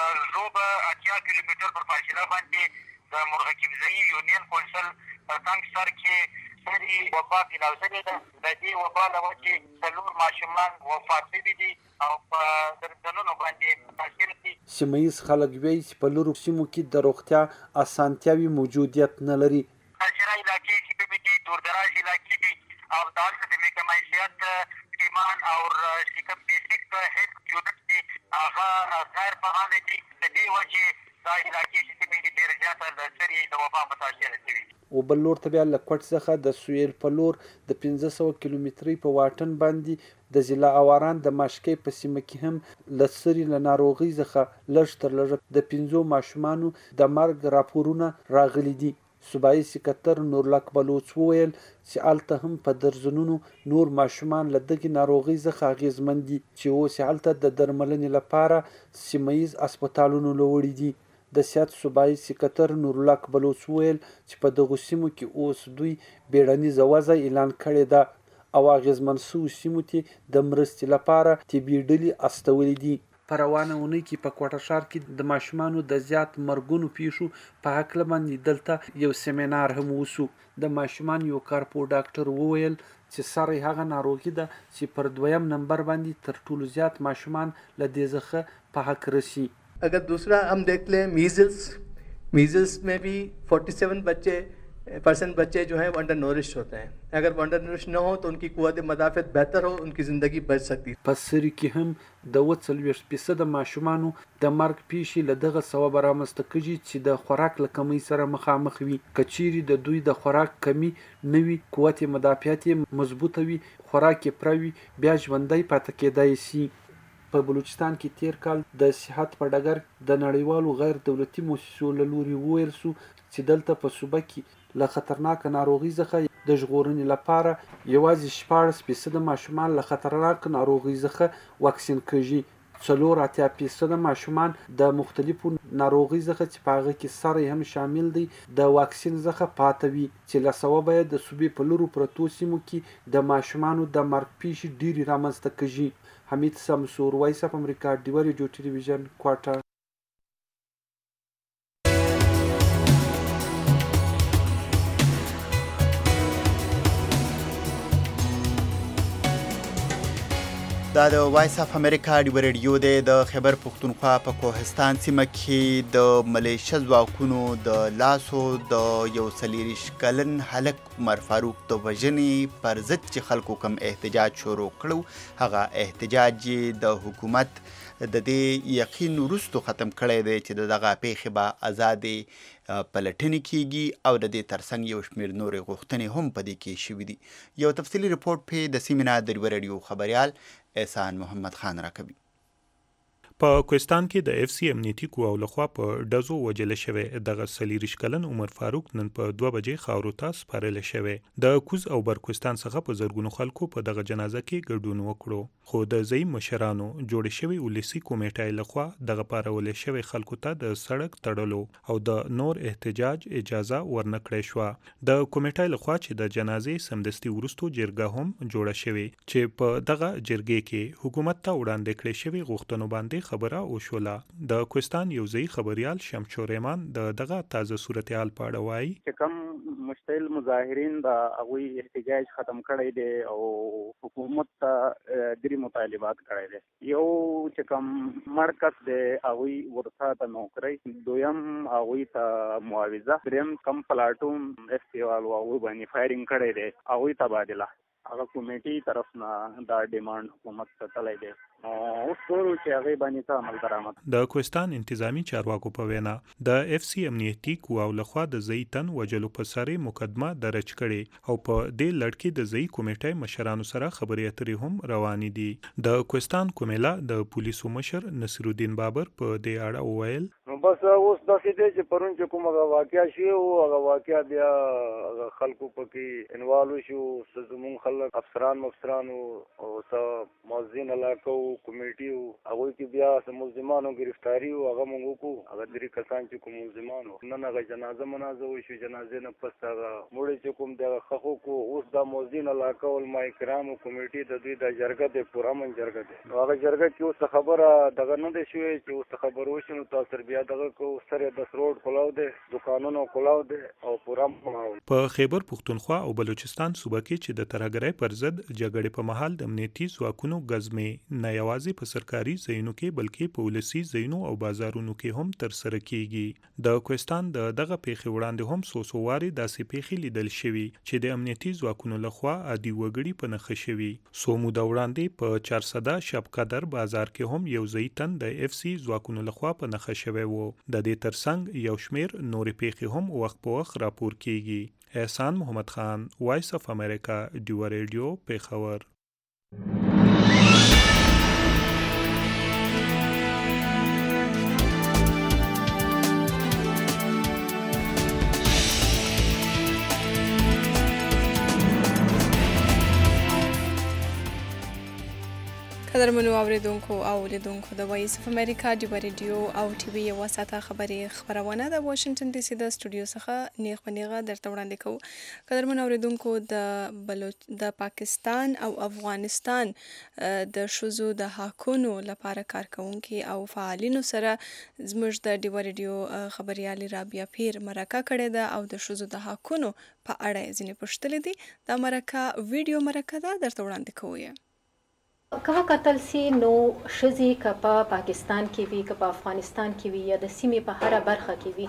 ژوب اتیا کیلومتر پر فاصله باندې د مرغه کبزۍ یونین کونسل په څنګ سر کې سري وبا پیلاو شوې ده. د دې وبا له وجې څلور ماشومان وفات شوي دي او په درملنو باندې تاثیر دي. سیمه ییز خلک وایي چې په لرو سیمو کې د روغتیا اسانتیاوې موجودیت نه لري. حاصره علاقې چې کومې دي دوردراز علاقې دي او دلته د محکمه حیثیت ټیمان او چې کوم بیسیک هیلث یونټ دي هغه غیر فعال دي. د دې وجې دا علاقې چې کومې دي ډېر زیاته له سري د وبا متاثره شوي. او بل لور ته بیا له کوټ څخه د سویل په لور د پنځه سوه کیلومترۍ په واټن باندې د ضلع اواران د ماشکۍ په سیمه کې هم له سري له ناروغۍ څخه لږ تر لږه د پنځو ماشومانو د مرګ راپورونه راغلي دي. صوبایي سکرټر نورلاک بلوچ وویل چې هلته هم په درجنونو نور ماشومان له دغې ناروغۍ څخه اغېزمن دي چې اوس هلته د درملنې لپاره سیمه ییز هسپتالونو له وړي دي. د صحت صوبایي سکرټر نورلاک بلوچ وویل چې په دغو سیمو کې اوس دوی بیړنیزه وضع اعلان کړې ده او اغېزمن شوو سیمو ته د مرستې لپاره طبي ډلې استولې دي. په روانه اونۍ کې په کوټه ښار کې د ماشومانو د زیات مرګونو پیښو په هکله باندې دلته یو سیمینار هم وشو. د ماشومان یو کارپو ډاکټر وویل چې سري هغه ناروغي ده چې پر دویم نمبر باندې تر ټولو زیات ماشومان له دې څخه په حق رسي. अगर दूसरा हम देख लें measles measles में भी सैंतालीस बच्चे परसेंट बच्चे जो हैं वो अंडर नोरिश होते हैं. अगर वो अंडर नोरिश न हो तो उनकी कुव्वत मदाफ़त बेहतर हो, उनकी ज़िंदगी बच सकती. په سری کې هم د اووه څلوېښت فیصده ماشومانو د مرګ پیښې له دغه سببه رامنځته کېږي چې د خوراک له کمۍ سره مخامخ وي. که چیرې د دوی د خوراک کمی نه وي، قوت مدافعت یې مضبوطه وي، خوراک یې پوره وي، بیا ژوندی پاتې کېدای شي. په بلوچستان کې تیر کال د صحت په ډګر د نړیوالو غیر دولتي مؤسسو له لوري وویل شو چې دلته په صوبه کې له خطرناکه ناروغۍ څخه د ژغورنې لپاره یوازې شپاړس فیصده ماشومان له خطرناکه ناروغۍ څخه واکسین کېږي. څلور اتیا فیصده ماشومان د مختلفو ناروغۍ څخه چې په هغه کې سر هم شامل دی د واکسین څخه پاته وي، چې له سببه یې د صوبې په لورو پرتو سیمو کې د ماشومانو د مرګ پیښې ډېرې رامنځته کېږي. حمید سمسور، وایس اف امریکا، ډیوه ریډیو ټلویزیون، کوټه. دا د وایس اف امریکا ډیوه ریډیو دی. د خیبر پښتونخوا په کوهستان سیمه کې د ملیشه ځواکونو د لاسو د یو څلېرویشت کلن هلک عمر فاروق د وژنې پر ضد چې خلکو کم احتجاج شروع کړو، هغه احتجاج د حکومت د دې یقین وروستو ختم کړی دی چې د دغه پیښې به ازادې پلټنې کیږي او د دې ترڅنګ یو شمېر نورې غوښتنې هم په دې کې شوي دي. یو تفصیلي رپورټ پې د سیمې نه د ډیوه ریډیو خبریال احسان محمد خان راکوي. په کوهستان کې د اف سی امنیتي قواو لخوا په ډزو وجل شوی دغه څلېرویشت کلن عمر فاروق نن په دوه بجې خاورو ته سپارل شوی. د کوز او برکوهستان څخه په زرګونو خلکو په دغه جنازه کې ګډون وکړو، خو د ځایي مشرانو جوړې شوې ولسي کمیټې لخوا دغه پارول شوی خلکو ته د سړک تړلو او د نور احتجاج اجازه ورنکړې شوه. د کمیټې لخوا چې د جنازې سمدستي وروستو جرګه هم جوړه شوې چې په دغه جرګې کې حکومت ته وړاندې کړې شوې غوښتنو باندې خبره وشوله. د کوهستان یو ځای خبريال شمشور ایمان د دغه تازه صورتحال په اړه وایي چې کوم مشتعل مظاهرین د هغوی احتجاج ختم کړی دی او حکومت ته درې مطالبات کړی دی. یو چې کوم مرکز دی هغوی ورته ته نوکرۍ، دویم هغوی ته معاوضه، دریم کم پلاټون استیوال هغوی باندې فایرینګ کړی دی هغوی تبادله. هغه کمیټې طرف نه دا ډیمانډ حکومت ته تللی دی. اوس ګورو چې هغې باندې څه عمل درآمد. د کوهستان انتظامی چارواکو په وینا د اف سی امنیتي قواو لخوا د ځایي تن وژلو په سرې مقدمه درج کړې او په دې لړ کې د ځایي کمیټې مشرانو سره خبرې اترې هم روانې دي. د کوهستان کومېلا د پولیسو مشر نصیر الدین بابر په دې اړه وویل نو بس اوس داسې دی چې پرون چې کوم هغه واقعه شوې وه هغه واقعه بیا هغه خلکو پکې انوالو شو، څه زمونږ خلک افسران مفسران او څه موظین علاقه وو، کمیټي وو، هغوی کې بیا څه ملزمانو ګرفتاري وو، هغه موږ وکړو. هغه درې کسان چې کوم ملزمان وو نن هغه جنازه منازه وشو. جنازې نه پس هغه مړی چې کوم دی هغه ښخ وکړو. اوس دا موظین علاقه علما کرامو کمیټي د دوی دا جرګه دی، پوره من جرګه دی. نو هغه جرګه کې اوس خبره دغه نه دی شوې چې اوس خبر وشي نو تاسو بیا دغه کو سره د روډ کولاو دی، دکانونو کولاو دی او پوره ماحول. په خیبر پښتونخوا او بلوچستان صوبه کې چې د ترهګرۍ پر ضد جګړې په مهال د امنیتي ځواکونو غزمې نه یوازې په سرکاري ځایونو کې بلکې په ولسي ځایونو او بازارونو کې هم ترسره کیږي. د کوهستان د دغه پیښې وړاندې هم څو څو وارې داسې پیښې لیدل شوي چې د امنیتي ځواکونو لخوا عادي وګړي په نښه شوي. څو موده وړاندې په چارسده شب قدر بازار کې هم یو ځایي تن د اف سی ځواکونو لخوا په نښه شوی و. د دې ترڅنګ یو شمیر نورې پیښې هم وخت په وخت راپور کیږي. احسان محمد خان، وایس اف امریکا، ډیوه ریډیو، پیښور. قدرمنو اوریدونکو او لیدونکو د وایس اف امریکا ډیوه ریډیو او ټي وي یوه ساعته خبرې خپرونه د واشنگټن ډي سي د سټوډیو څخه نیغ په نیغه درته وړاندې کوو. قدرمنو اوریدونکو د بلوچ د پاکستان او افغانستان د ښځو د حقونو لپاره کارکوونکي او فعالینو سره زموږ د ډیوه ریډیو خبریالې رابعه پیر مرکه کړې ده او د ښځو د حقونو په اړه یې ځینې پوښتلې دي. دا مرکه ویډیو مرکه ده، درته وړاندې کوو یې. که کتل سي نو ښځې که په پاکستان کې وي که په افغانستان کې وي یا د سیمې په هره برخه کې وي،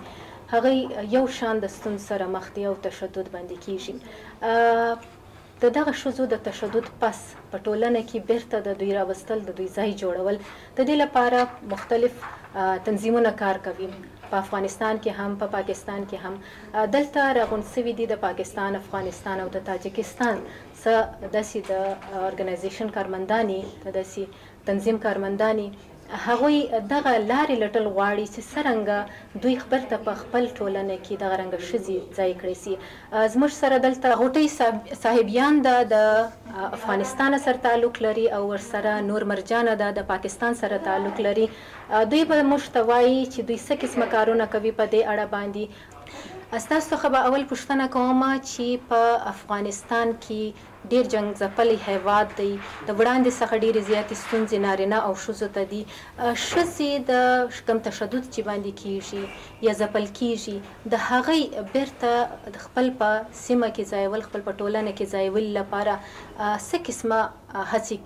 هغه یو شان د ستونزو سره مخ دي او تشدد باندې کیږي. د دغه ښځو د تشدد پس په ټولنه کې بیرته د دوی راوستل، د دوی ځای جوړول، د دې لپاره مختلف تنظیمونه کار کوي. په افغانستان کې هم، په پاکستان کې هم. دلته راغونډ سوي دي د پاکستان، افغانستان او د تاجکستان څه داسې د ارګنایزیشن کارمندانې، د داسې تنظیم کارمندانې، هغوی دغه لارې لټل غواړي چې څرنګه دوی بیرته په خپل ټولنه کې دغه رنګه ښځې ځای کړی سي. زموږ سره دلته غوټۍ صاحبیان ده، د افغانستان سره تعلق لري، او ورسره نور مرجانه ده، د پاکستان سره تعلق لري. دوی به موږ ته وایي چې دوی څه قسمه کارونه کوي په دې اړه باندې. ستاسو څخه به اول پوښتنه کوم چې په افغانستان کې ډیر جنگ ځپلی هیواد دی، د وړاندې څخه ډیرې زیاتې ستونزې نارینه او ښځو ته دي. ښځې د کوم تشدد چې باندې کیږي یا ځپل کیږي، د هغې بیرته د خپل په سیمه کې ځایول، خپل په ټولنه کې ځایول لپاره څه قسمه هڅې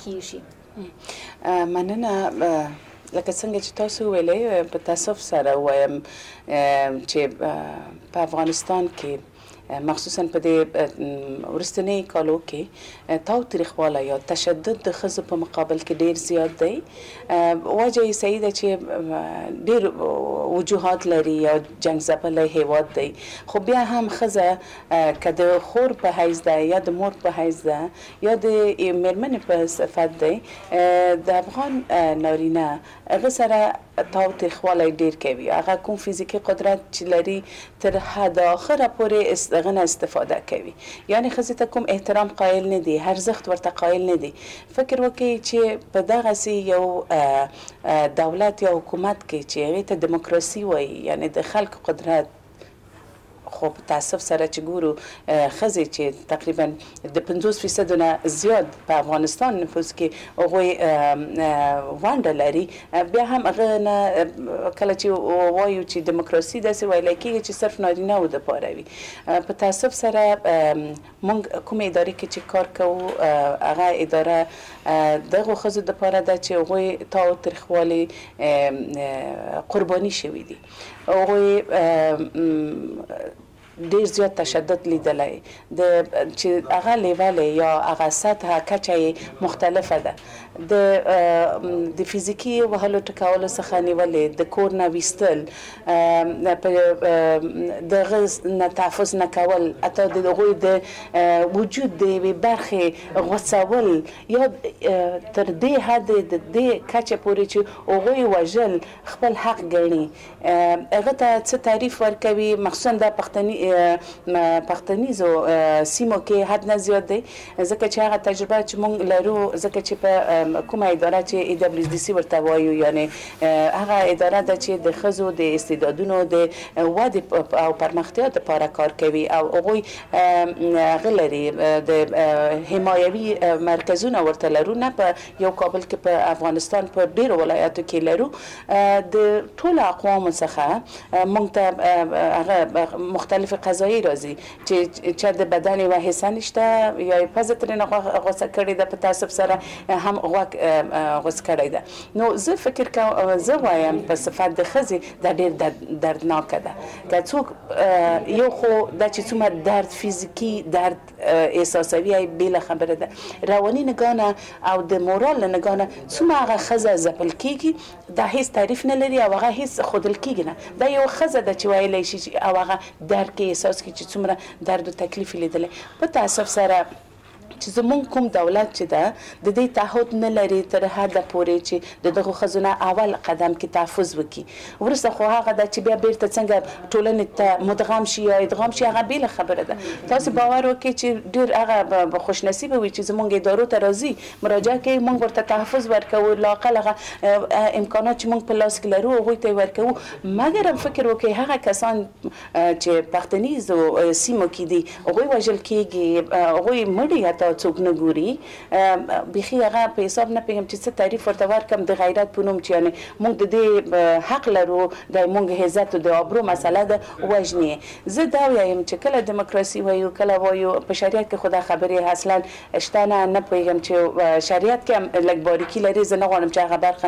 کیږي؟ مننه. لکه څنګه چې تاسو ویلې، په تاسف سره وایم چې په افغانستان کې مخصوصا په دې وروستنۍ کالو کې تاوتریخوالی یا تشدد د ښځو په مقابل کې ډیر زیات دی. وجه یې صحیح ده چې ډیر وجوهات لري، یا جنګ ځپلی هیواد دی، خو بیا هم ښځه که د خور په حیث ده، یا د مور په حیث ده، یا د میرمنې په صفت دی، د افغان نارینه هغه سره تاوتریخوالی ډیر کوي. هغه کوم فزیکي قدرت چې لري تر حد آخره پورې دغه نه استفاده کوي. یعنی ښځې ته کوم احترام قایل نه دي، ارزښت ورته قایل نه دي. فکر وکړئ چې په دغسې یو دولت یا حکومت کې چې هغې ته دیموکراسي وایي، یعنی د خلکو قدرت، خو په تاسف سره چې ګورو ښځې چې تقریبا د پنځوس فیصدو نه زیات په افغانستان نفوس کې هغوی ونډه لري، بیا هم هغه نه کله چې وایو چې دیموکراسي داسې ویلی کېږي چې صرف نارینه‌و دپاره وي. په تاسف سره موږ کومې ادارې کې چې کار کوو، هغه اداره دغو ښځو دپاره ده چې هغوی تاوتریخوالي قرباني شوي دي. هغوی ډیر زیات تشدد لیدلی د چې هغه لیول یا هغه سطح کچه مختلفه ده. د د فزیکي وهلو ټکولو څخه نیولې، د کور نه ویستل، د هغه نه تحفظ نه کول، حتی د هغوی د وجود د یوې برخې غوڅول، یا تر دې حد د دې کچه پورې چې هغوی وژل خپل حق ګڼي. هغه ته څه تعریف ورکوي، مخصوصا د پښتني پښتنیزو سیمو کې حد نه زیات دی، ځکه چې هغه تجربه چې موږ لرو، ځکه چې په کومه اداره چې ای دبلیو دي سی ورته وایو، یعنی هغه اداره ده چې د ښځو د استعدادونو د ودې او پرمختیا لپاره کار کوي، او هغوی هغه لري د حمایوي مرکزونه ورته لرو، نه په یو کابل کې په افغانستان په ډیرو ولایاتو کې لرو. د ټولو اقوامو څخه موږ ته هغه مختلف قضایي راځي چې چا د بدن یوه حصه نشته، یا یې پزه ترېنه غوڅه کړې ده، په تاسف سره هم غوږ غوڅ کړی ده. نو زه فکر کوم، زه وایم په صفت د ښځې دا ډېر دردناکه ده. که څوک یو خو دا چې څومره درد فزیکي درد احساسوي ای بېله خبره ده، رواني نګانه او د مورال له نګانه څومره هغه ښځه ځپل کېږي، دا هیڅ تعریف نه لري، او هغه هیڅ ښودل کېږي نه. دا یو ښځه ده چې ویلی شي او هغه درد کې احساس کړي چې څومره درد او تکلیف یې لیدلی. په تاسف سره چې زمونږ کوم دولت چې ده د دې تعهد نه لري تر حده پورې چې د دغو ښځو نه اول قدم کې تحفظ وکړي. وروسته خو هغه ده چې بیا بیرته څنګه ټولنې ته مدغم شي یا ادغام شي، هغه بېله خبره ده. تاسو باور وکړئ چې ډېر هغه خوشنصیبه وي چې زمونږ ادارو ته راځي، مراجعه کوي، موږ ورته تحفظ ورکوو، لااقل هغه امکانات چې موږ په لاس کې لرو هغوی ته یې ورکوو. مګر هم فکر وکړئ هغه کسان چې پښتنیزو سیمو کې دي، هغوی وژل کېږي، هغوی مړي حتی څوک نه ګوري بيخي هغه په حساب نه پیغام چې څه تعریف ورته ورکم د غیرت په نوم چې یعنی موږ د دې حق لرو د موږ عزت او د ابرو مسله ده وژني. زه دا وایم چې کله دیموکراسي وایو کله وایو په شریعت کې خدا خبرې اصلا شته نه نه پیغام چې شریعت کې لږ باریکی لري. زه نه غواړم چې هغه برخه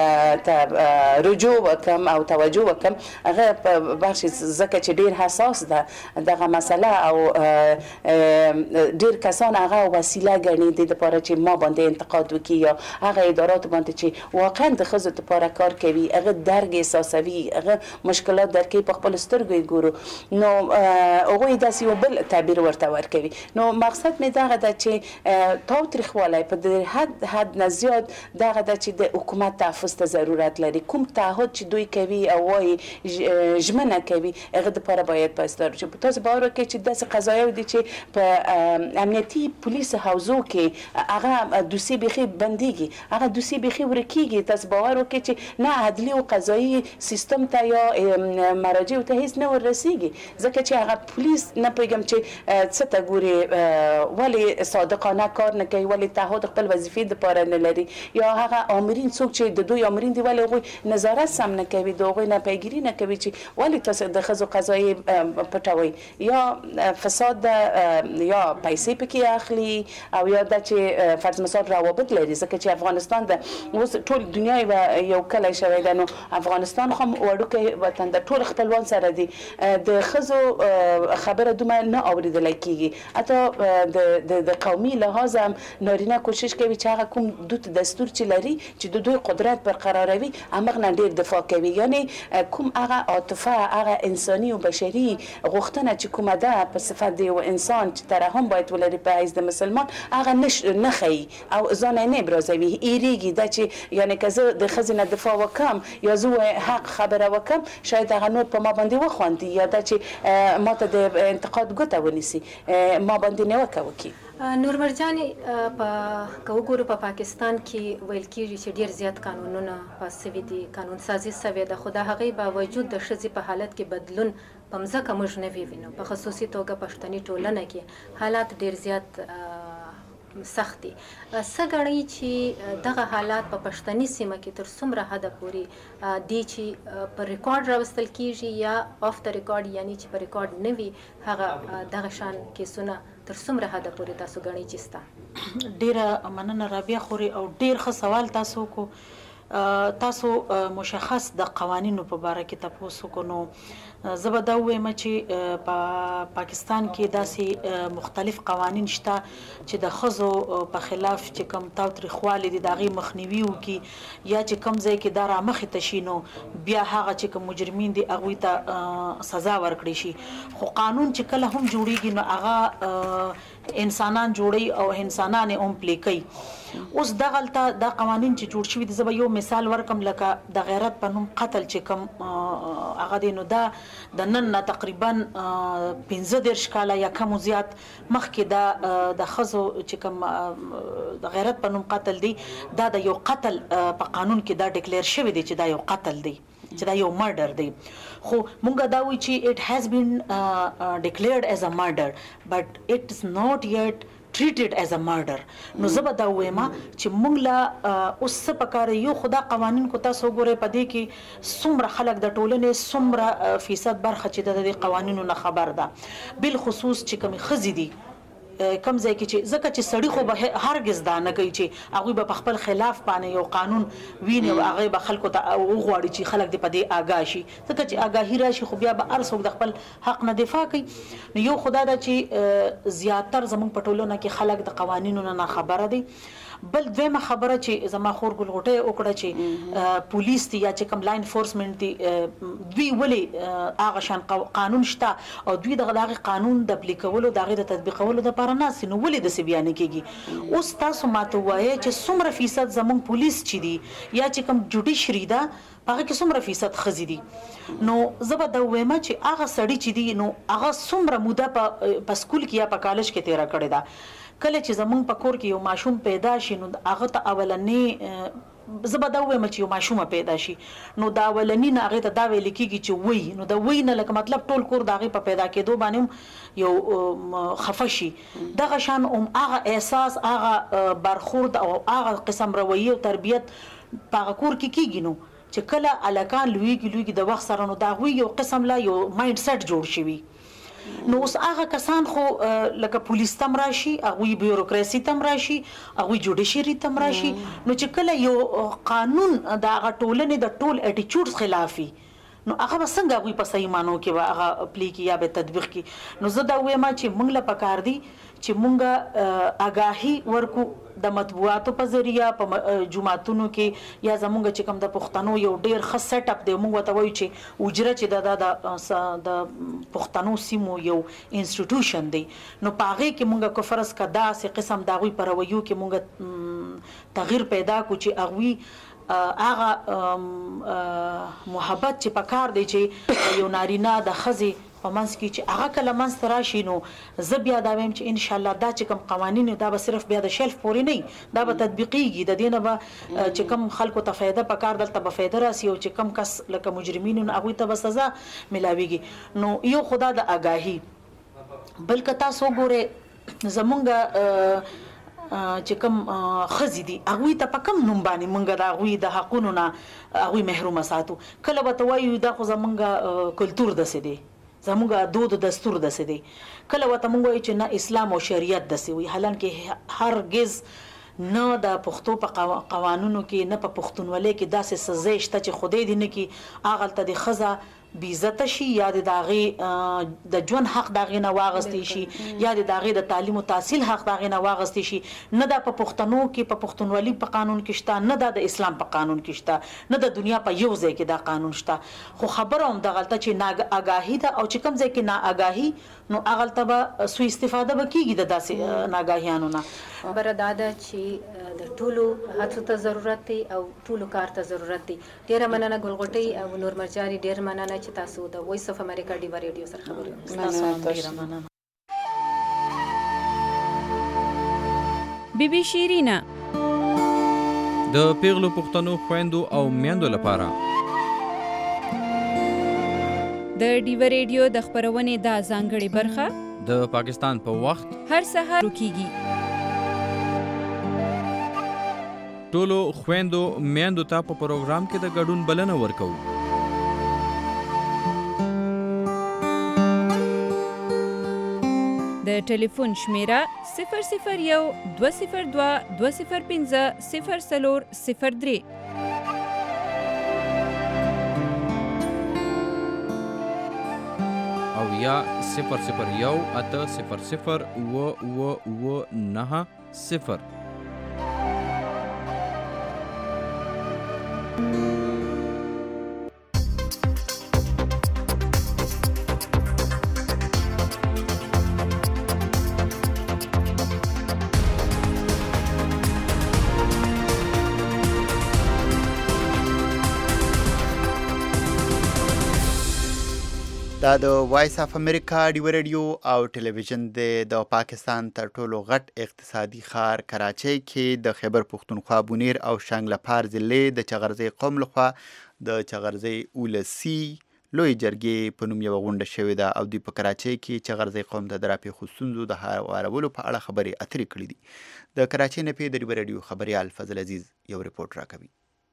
ته رجوع وکم او توجه وکم. هغه په بخش ځکه چې ډیر حساس ده دغه مسله او ډیر کسان هغه وسیله ګڼي د لپاره چې ما باندې انتقاد وکړي یا هغه ادارات باندې چې واقعا د ښځو لپاره کار کوي هغه درګ احساسوي هغه مشکلات درکې په خپل سترګو ګورو نو هغوی داسې یو بل تعبیر ورته ورکوي. نو مقصد مې دغه ده چې تاوتریخوالی په د حد حد نه زیات دغه ده چې د حکومت تحفظ ته ضرورت لري. کوم تعهد چې دوی کوي او وایي ژمنه کوي هغه دپاره باید پاسدار شي. تاسو باور وکړئ چې داسې قضایاو دي چې په امنیتي پولیس حوزو کې هغه دوسیې بیخي بندېږي هغه دوسیې بیخي ورکېږي. تاسو باور وکړئ چې نه عدلي او قضایي سیستم ته یا مراجعو ته هیڅ نه ورسېږي ځکه چې هغه پولیس نه پوهېږم چې څه ته ګوري ولې صادقانه کار نه کوي ولې تعهد خپل وظیفې دپاره نه لري یا هغه آمرین څوک چې د دوی آمرین دي ولې هغوی نظارت سم نه کوي د هغوی نه پیګیري نه کوي چې ولې تاسو د ښځو قضایي پټوئ یا فساد ده یا پیسې پکې اخلي او یا دا چې فرض مثال روابط لري ځکه چې افغانستان د اوس ټول دنیا یو کلی شوی ده. نو افغانستان خو وړوکی وطن د ټول خپلوان سره دي د ښځو خبره دومره نه اورېدلی کېږي. حتی د قومي لحاظ هم نارینه کوشش کوي چې هغه کوم دوت دستور چې لري چې د دوی قدرت برقراروي همغه نه ډېر دفاع کوي یعنی کوم هغه عاطفه هغه انساني او بشري غوښتنه چې کومه ده په صفت د یو انسان چې ترحم باید ولري په حیث د مسلمان هغه نه ښیي او ځان یې نه ابرازوي هېرېږي دا چې یعنی که زه د ښځې نه دفاع وکم یا زه حق خبره وکم شاید هغه نور په ما باندې وخواندي یا دا چې ما ته د انتقاد ګوته ونیسي ما باندې نیوکه وکړي. نورمر جانې په که وګورو په پاکستان کې ویل کېږي چې ډېر زیات قانونونه پاس سوي دي قانون سازي سوې ده خو د هغې باوجود د ښځې په حالت کې بدلون په مځکه موږ نه وینو. په خصوصي توګه پښتني ټولنه کې حالات ډېر زیات سخت دي. څه ګڼئ چې دغه حالات په پښتني سیمه کې تر څومره حده پورې دي چې په ریکارډ راوستل کېږي یا آف د ریکارډ یعنی چې په ریکارډ نه وي هغه دغه شان کیسونه تر څومره حده پورې تاسو ګڼئ چې سته؟ ډېره مننه رابعه خوري او ډېر ښه سوال تاسو کو تاسو مشخص د قوانینو په باره کې تاسو کو نو زه به دا ووایم چې په پاکستان کې داسې مختلف قوانین شته چې د ښځو په خلاف چې کوم تاوتریخوالی دي د هغې مخنیوي وکړي یا چې کوم ځای کې دا رامخې ته شي نو بیا هغه چې کوم مجرمین دي هغوی ته سزا ورکړی شي. خو قانون چې کله هم جوړیږي نو هغه انسانان جوړي او انسانان یې هم پلی کوي. اوس دغلته دا قوانین چې جوړ شوي دي زه به یو مثال ورکم لکه د غیرت په نوم قتل چې کوم هغه دی نو دا د نن نه تقریبا پنځه دېرش کاله یا کم زیات مخکې دا د ښځو چې کوم د غیرت په نوم قتل دی دا د یو قتل په قانون کې دا ډکلیر شوی دی چې دا یو قتل دی چې دا یو مرډر دی. خو مونږ دا وایو چې it has been uh, declared as a murder but it is not yet treated as a murder. نو زه به دا ووایم چې موږ له اوس څه پکار یو خو دا قوانین کو تاسو وګورئ په دې کې څومره خلک د ټولنې څومره فیصد برخه چې د دې قوانینو نه خبر ده بالخصوص چې کومې ښځې دي کم ځای کې چې ځکه چې سړي خو به هرګز دا نه کوي چې هغوی به په خپل خلاف باندې یو قانون ویني او هغې به خلکو ته وغواړي چې خلک دې په دې آګاه شي ځکه چې آګاهي راشي خو بیا به هر څوک د خپل حق نه دفاع کوي. نو یو خو دا ده چې زیاتر زموږ په ټولنه کې خلک د قوانینو نه ناخبره دي. بل دویمه خبره چې زما خور ګل غوټۍ وکړه چې پولیس دي یا چې کوم لا انفورسمنټ دي دوی ولې هغه شان قانون شته او دوی دغه هغې قانون د پلي کولو د هغې د تطبیقولو دپاره ناست نو ولې داسې بیا نه کېږي. اوس تاسو ماته ووایئ چې څومره فیصد زموږ پولیس چې دي یا چې کوم جوډیشري ده په هغه کې څومره فیصد ښځې دي. نو زه به دا ووایم چې هغه سړي چې دي نو هغه څومره موده په سکول کې یا په کالج کې تېره کړې ده. کله چې زمونږ په کور کې یو ماشوم پیدا شي نو هغه ته اولنې زه به دا ووایم چې یو ماشومه پیدا شي نو دا اولني نه هغې ته دا ویل کېږي چې وی نو د وی نه لکه مطلب ټول کور د هغې په پیدا کېدو باندې هم یو خفه شي دغه شان هم هغه احساس هغه برخورد او هغه قسم رویه او تربیت په هغه کور کې کېږي نو چې کله هلکان لویږي لویږي د وخت سره نو د هغوی یو قسم لا یو مایند سیټ جوړ شوي نو اوس هغه کسان خو لکه پولیس تم راشي هغوی بیوروکراسي تم راشي هغوی جوډیشري تم راشي نو چې کله یو قانون د هغه ټولنې د ټول اټیچوډز خلاف وي نو هغه به څنګه هغوی په صحیح معنو کې به هغه پلی کړي یا به تطبیق کړي نو زه دا وایم چې موږ له پکار دي چې موږ آګاهي ورکو د مطبوعاتو په ذریعہ په جماعتونو کې یا زمونږ چې کوم د پښتنو یو ډیر ښه سیټ اپ دی موږ ورته وایو چې اجره چې د د پښتنو سیمو یو انسټیټیوشن دی نو په هغې کې موږ که فرض که داسې قسم د هغوی په رویو کې موږ تغییر پیدا کړو چې هغوی هغه محبت چې پکار دی چې یو نارینه د ښځې په منځ کې چې هغه کله منځ ته راشي نو زه بیا دا وایم چې انشاءالله دا چې کوم قوانین دا به صرف بیا د شلف پورې نه دا به تطبیقیږي د دې نه به چې کوم خلکو ته فایده پکار دلته به فایده راسي او چې کوم کس لکه مجرمین هغوی ته به سزا میلاویږي نو یو خدا د آګاهي بلکې تاسو ګورئ زمونږ چې کوم ښځې دي هغوی ته په کوم نوم باندې موږ د هغوی د حقونو نه هغوی محرومه ساتو کله به ته وایو دا خو زمونږ کلتور داسې دی زموږ دود دستور داسې دی کله ورته موږ وایو چې نه اسلام او شریعت داسې وي حالانکه هرګز نه د پښتو په قوانونو کې نه په پښتونولۍ کې داسې سزا شته چې خدای دې نه کړي هغلته د ښځه بې عزته شي یا د هغې د ژوند حق د هغې نه واغستی شي یا د هغې د تعلیم و تحصیل حق د هغې نه واغستی شي نه دا په پښتنو کې په پښتونولي په قانون کې شته نه دا د اسلام په قانون کې شته نه د دنیا په یو ځای کې دا قانون شته خو خبره هم دغلته چې ناآګاهي ده او چې کوم ځای کې ناآګاهي نو هغلته به سوء استفاده به کېږي د داسې ناګاهیانو نه بره دا ده چې د ټولو هڅو ته ضرورت دی او ټولو کار ته ضرورت دی ډېره مننه ګلغوټۍ او نور مرجاني ډېر مننه چې تاسو د وایس اف امریکا ډیوا ریډیو سره خبرې وکړې بی بی شیرینا د پیغلو پښتنو خويندو او میندو لپاره د ډیوا ریډیو د خبرونې د ځانګړي برخه د پاکستان په وخت هر سهار کیږي ټولو خويندو میندو ته په پروګرام کې د ګډون بلنه ورکوو د ټلیفون شمیره صفر صفر یو دوه صفر دوه دوه صفر پنځه صفر څلور صفر درې او یا صفر صفر یو اته صفر صفر اوه اوه اوه نهه صفر دا د وایس اف امریکا ډیوا ریډیو او ټلویزیون د پاکستان تر ټولو غټ اقتصادي ښار کراچۍ کې د خیبر پښتونخوا بونیر او شانګلپار ضلع د چغرزي قوم لخوا د چغرزي اولسي لوی جرګې په نوم یوه غونډه شوې ده او دوی په کراچۍ کې چغرزي قوم ته د راپېښو ستونزو د هوارولو په اړه خبرې اترې کړې دي د کراچۍ نه پې د ډیوا ریډیو خبریال فضل عزیز یو رپورټ راکوي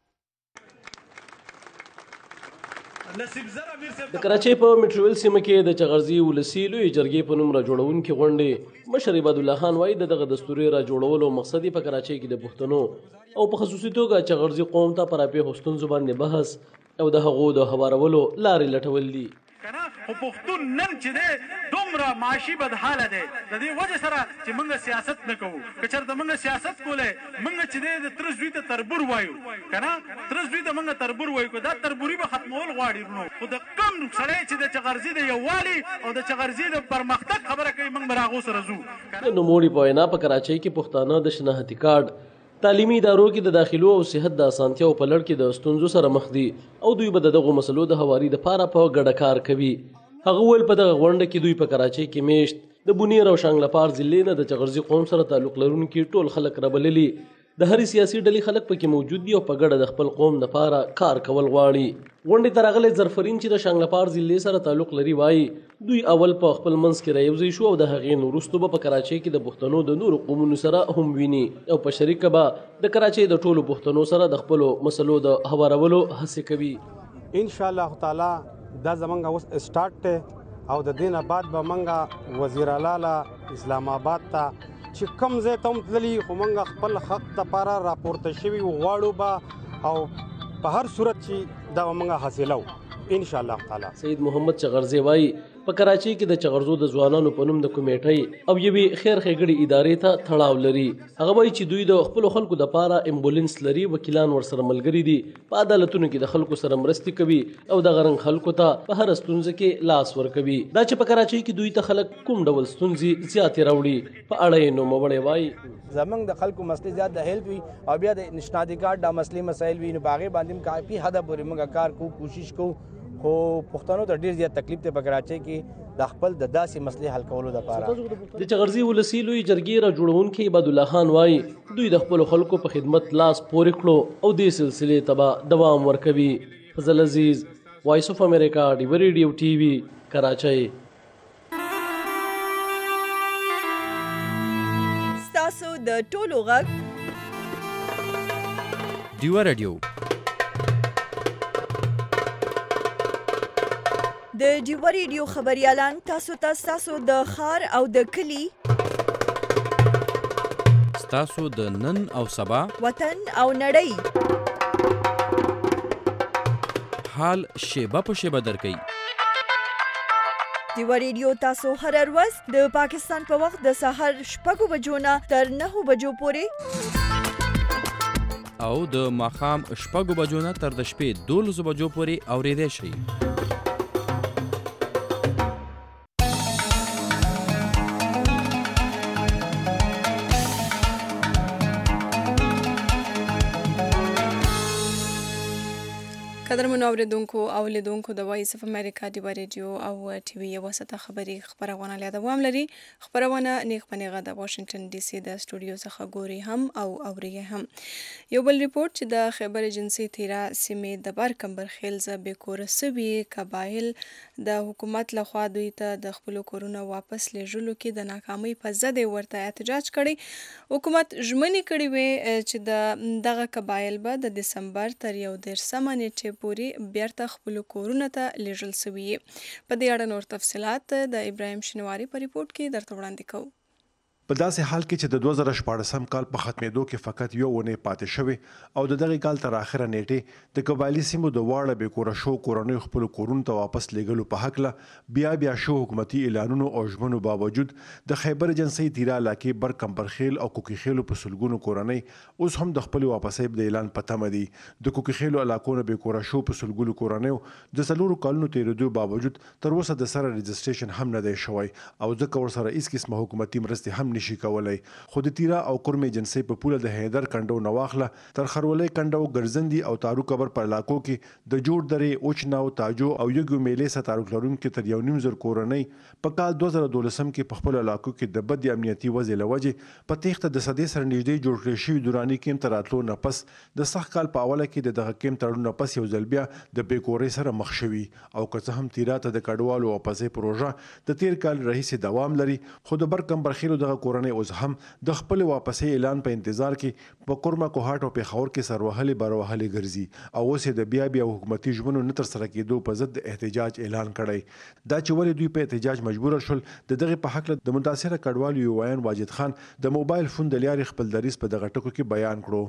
د کراچۍ په میټروویل سیمه کې د چغرزي ولسي لوی جرګې په نوم را جوړونکي غونډې مشر عباد الله خان وایي د دغه دستوري را جوړولو مقصد په کراچۍ کې د پښتنو او په خصوصي توګه چغرزي قوم ته پر راپېښو ستونزو باندې بحث او د هغو د هوارولو لارې لټول دي خو پښتون نن چې دی دومره معاشي بدحاله دی د دې وجه سره چې موږ سیاست نه کوو که چېرته موږ سیاست کولی موږ چې دی د تره زوی ته تربور وایو که نه تره زوی ته موږ تربور وایو که دا تربوري به ختمول غواړي نو خو د کم سړی چې د چغرزي د یووالي او د چغرزي د پرمختګ خبره کوي موږ به هغو سره ځو د نوموړي په وینا په کراچۍ کې پښتانه د شناختي کارډ تعلیمي ادارو کې د داخلو او صحت د اسانتیاو په لړ کې د ستونزو سره مخ دي او دوی به دغه مسلو د هواري لپاره په ګډه کار کوي هغه ول په دغه غونډه کې دوی په کراچۍ کې میشت د بونیر او شانګلپار ضلع نه د چغرزي قوم سره تعلق لرونکي ټول خلک رابللي د هرې سیاسي ډلې خلک پکې موجود دي او په ګډه د خپل قوم لپاره کار کول غواړي. غونډې ته راغلي ظرفرین چې د شانګلپار ضلع سره تعلق لري وایي دوی اول په خپل منځ کې رايوځای شو او د هغې نه وروسته به په کراچۍ کې د پښتنو د نورو قومونو سره هم ویني او په شریکه به د کراچۍ د ټولو پښتنو سره د خپلو مسلو د هوارولو هڅې کوي. ان شاء الله تعالی دا زمونږ اوس سٹارټ ته او د دینه بعد به منګه وزیر اعلی اسلام آباد ته چې کوم ځای ته هم تللي خو منګه خپل حق دپاره راپورته شوي غواړو به او په هر صورت چې دا به منګه حاصلو ان شاء الله تعالی. سید محمد چغرزی وایي په کراچۍ کې د چغرزو د ځوانانو په نوم د کمیټۍ او یوې خیر ښېګړې ادارې ته تړاو لري. هغه وایي چې دوی د خپلو خلکو دپاره امبولینس لري، وکیلان ورسره ملګري دي، په عدالتونو کې د خلکو سره مرستې کوي او دغه رنګ خلکو ته په هره ستونزه کې لاس ورکوي. دا چې په کراچۍ کې دوی ته خلک کوم ډول ستونزې زیاتې راوړي په اړه یې نوموړی وایي زمونږ د خلکو مسلې زیات د هیلپ وي او بیا د نشنادي کارت دا مسلې مسایل وي نو په هغې باندې هم کافي حده پورې موږ کار کوو، کوشش کوو، خو پښتنو ته ډېر زیات تکلیف دی په کراچۍ کې د خپل د داسې مسلې حل کولو دپاره. د چغرزي ولسي لوی جرګې را جوړونکي عبادالله خان وایي دوی د خپلو خلکو په خدمت لاس پورې کړو او دې سلسلې ته به دوام ورکوي. فضل عزیز، وایس اف امریکا، ډیوه ریډیو ټي وي، کراچۍ. ستاسو د ټولو غږ ډیوه ریډیو. د ډیوه ریډیو خبریالان تاسو ته ستاسو د ښار او د کلي ستاسو د نن او سبا وطن او نړۍ حال شیبه په شیبه درکوي. ډیوه ریډیو تاسو هر ورځ د پاکستان په وخت د سهار شپږو بجو نه تر نهو بجو پورې او د ماښام شپږو بجو نه تر د شپې دولسو بجو پورې اورېدی شئ. قدرمنو اوریدونکو او لیدونکو د وایس اف امریکا ډیوه ریډیو او ټي وي یوه ساعته خبري خپرونه له دوام لري. خپرونه نیغ په نیغه د واشنگټن ډي سي د سټوډیو څخه ګوري هم او اوري هم. یو بل ریپورت چې د خیبر ایجنسي تیرا سیمې د بار کمبرخیل ز به کور سوي قبایل د حکومت لخوا دوی ته د خپل کورونه واپس لېږلو کې د ناکامۍ په ضد ورته احتجاج کړي. حکومت ژمنې کړې وې چې د دغه قبایل به د دسمبر تر یو دېرشمه نیټې پورې بیرته خپل کورونه ته لیږل شوي. په دې اړه نور تفصیلات د ابراهیم شینواري په ریپورت کې درته وړاندې کوو. په داسې حال کې چې د دوه زره شپاړسم کال په ختمېدو کې فقط یو ونې پاتې شوې او د دغه کال تر اخره نیټې د قبایلي سیمو د واړه بې کوره شو کورنیو خپلو کورونو ته واپس لیږلو په هکله بیا بیا شو حکومتي اعلانونو او ژمنو باوجود د خیبر ایجنسۍ تیرا علاقې بر کمبرخیل او کوکیخیلو په سلګونو کورنۍ اوس هم د خپلې واپسۍ د اعلان په تمه دي. د کوکیخیلو علاقو نه بې کوره شو په سلګونو کورنیو د څلورو کلونو تېرېدو باوجود تر اوسه د سره رجسټریشن هم نه دی شوی او ځکه ورسره هېڅ قسمه حکومتي مرستې هم نشي کولی. خو د تیرا او کرم ایجنسۍ په پوله د حیدر کنډو نواخله تر خرولۍ کنډو ګرځندي او تارو قبر په علاقو کې د جوړ درې اوچناو تاجو او یګو میلې سره تعلق لرونکي تر یو نیم زر کورنۍ په کال دوه زره دولسم کې په خپل علاقو کې د بد امنیتي وضع له وجې په تیښته د صدۍ سره نږدې جوړ کړی شوي دوراني کیمپ ته راتلو نه پس د سخت کال په اوله کې د دغه کیمپ تړون نه پس یو ځل بیا د بېکورۍ سره مخ شوي او که څه هم تیرا ته د کډوالو واپسۍ پروژه د تیر کال راهیسې دوام لري خو د بر کمبرخیلو دغه کورنۍ اوس هم د خپل واپسې اعلان په انتظار کې په کورما کوهاټ او پیښور کې سروهلي بروهلي ګرځي او اوس د بیا بیا حکومتي ژمنو نه تر سره کېدو په ضد احتجاج اعلان کړی. دا چې ولې دوی په احتجاج مجبور شول د دغه په حق د متاثره کډوالو یو وایان واجد خان د موبایل فون د لارې خپل دریس په دغه ټکو کې بیان کړو.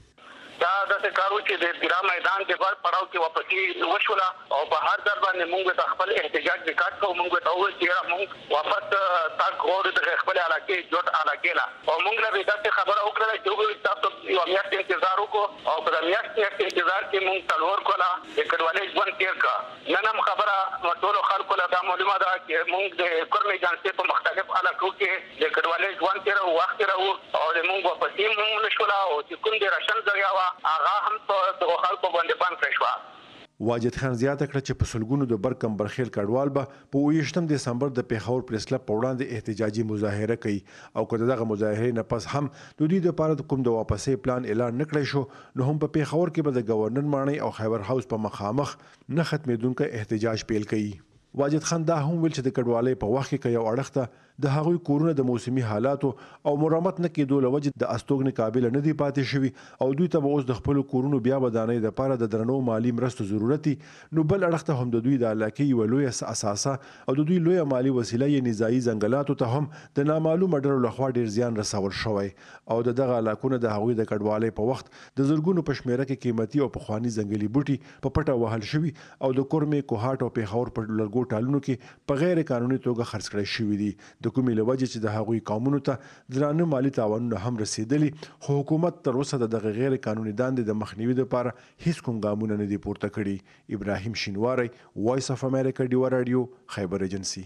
دا د کارو چې د تیرا میدان د بار پړاو کې واپسې وشوله او په هر ځل باندې موږ د خپل احتجاج وکړ کوو موږ ته وایي چې موږ واپس تاګ غوړ د خپل علاقې جوړ علاقې لا او موږ له دې خبره وکړه چې تاسو یو میاشت انتظار وکړو او په میاشت انتظار کې موږ تلور کوله د کډوالۍ ژوند تیر کا نن هم خبره ټول خلکو له دا معلومه ده چې موږ د کورمې جانسي په مختلف علاقو کې د کډوالۍ ژوند تیر وخت راو او موږ واپسې موږ نشولا او چې کوم د راشن ځای هغه هم په خلکو باندې باندې شو. واجد خان زیاته کړه چې په سلګونو د برکم برخیل کډوال به په اویشتم دسمبر د پیښور پریس کلب په وړاندې احتجاجي مظاهره کوي او که دغه مظاهرې نه پس هم د دوی دپاره کوم د واپسۍ پلان اعلان نه کړی شو نو هم په پیښور کې به د گورنر ماڼۍ او خیبر هاوس په مخامخ نه ختمېدونکی احتجاج پیل کوي. واجد خان دا هم ویل چې د کډوالۍ په وخت کې که یو اړخ ته د هغوی کورونه د موسمي حالاتو او مرمت نه کېدو له وجې د استوګنې قابله نه دي پاتې شوي او دوی ته به اوس د خپلو کورونو بیا ودانۍ دپاره د درنو مالي مرستو ضرورت وي نو بل اړخ ته هم د دوی د علاقې یوه لویه اساسه او د دوی لویه مالي وسیله یعنې ځایي ځنګلاتو ته هم د نامعلومه ډلو لخوا ډېر زیان رسول شوی او د دغه علاقونه د هغوی د کډوالۍ په وخت د زرګونو په شمېره کې قیمتي او پخواني ځنګلي بوټي په پټه وهل شوي او د کورمې کوهاټ او پیښور په لرګو ټالونو کې په غیر قانوني توګه خرڅ کړی شوي دي د کومې له وجې چې د هغوی قومونو ته درانه مالي تاوانونه هم رسېدلي خو حکومت تر اوسه د دغه غیر قانوني دندې د مخنیوي دپاره هیڅ کوم ګامونه نه دي پورته کړي. ابراهیم شینواری، وایس اف امریکا، ډیوه راډیو، خیبر ایجنسي.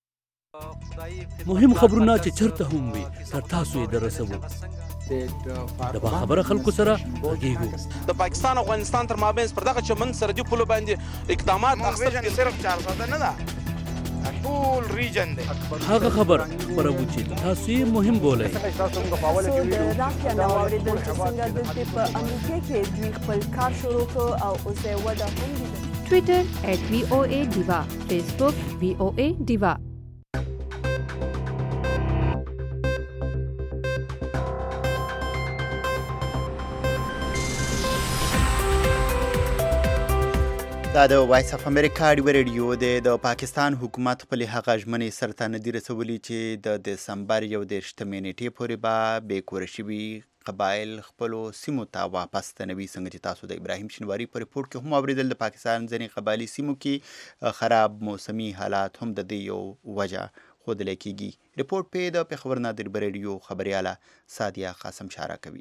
مهم خبرونه چې چرته هم وي تر تاسو یې درسوو د باخبره خلکو سره غږیږو. د پاکستان او افغانستان تر مابین پر دغه چمن سرحدي پولو باندې اقدامات اخیستل صرف چارسده نه ده، ټول ریجن دی. هغه خبر خپروو چې تاسو یې مهم بولئ. سو د راکیا نو اورېدل چې څنګه دلته په امریکا کې دوی خپل کار شروع کړ او اوس یې وده هم لیدل. ټویټر ایټ وی او ای ډیوا، فیسبوک وی او ای ډیوا. دا د وایس اف امریکا ډیوه ریډیو دی. د پاکستان حکومت خپلې هغه ژمنې سرته نه دي رسولي چې د دسمبر یو دېرشتمې نیټې پورې به بې کوره شوي قبایل خپلو سیمو ته واپس ستنوي. څنګه چې تاسو د ابراهیم شینواري په ریپورټ کې هم اورېدل د پاکستان ځینې قبایلي سیمو کې خراب موسمي حالات هم د دې یو وجه ښودلی کېږي. ریپورټ پې د پېښور نه د ډیوه ریډیو خبریاله سادیه قاسم شاره کوي.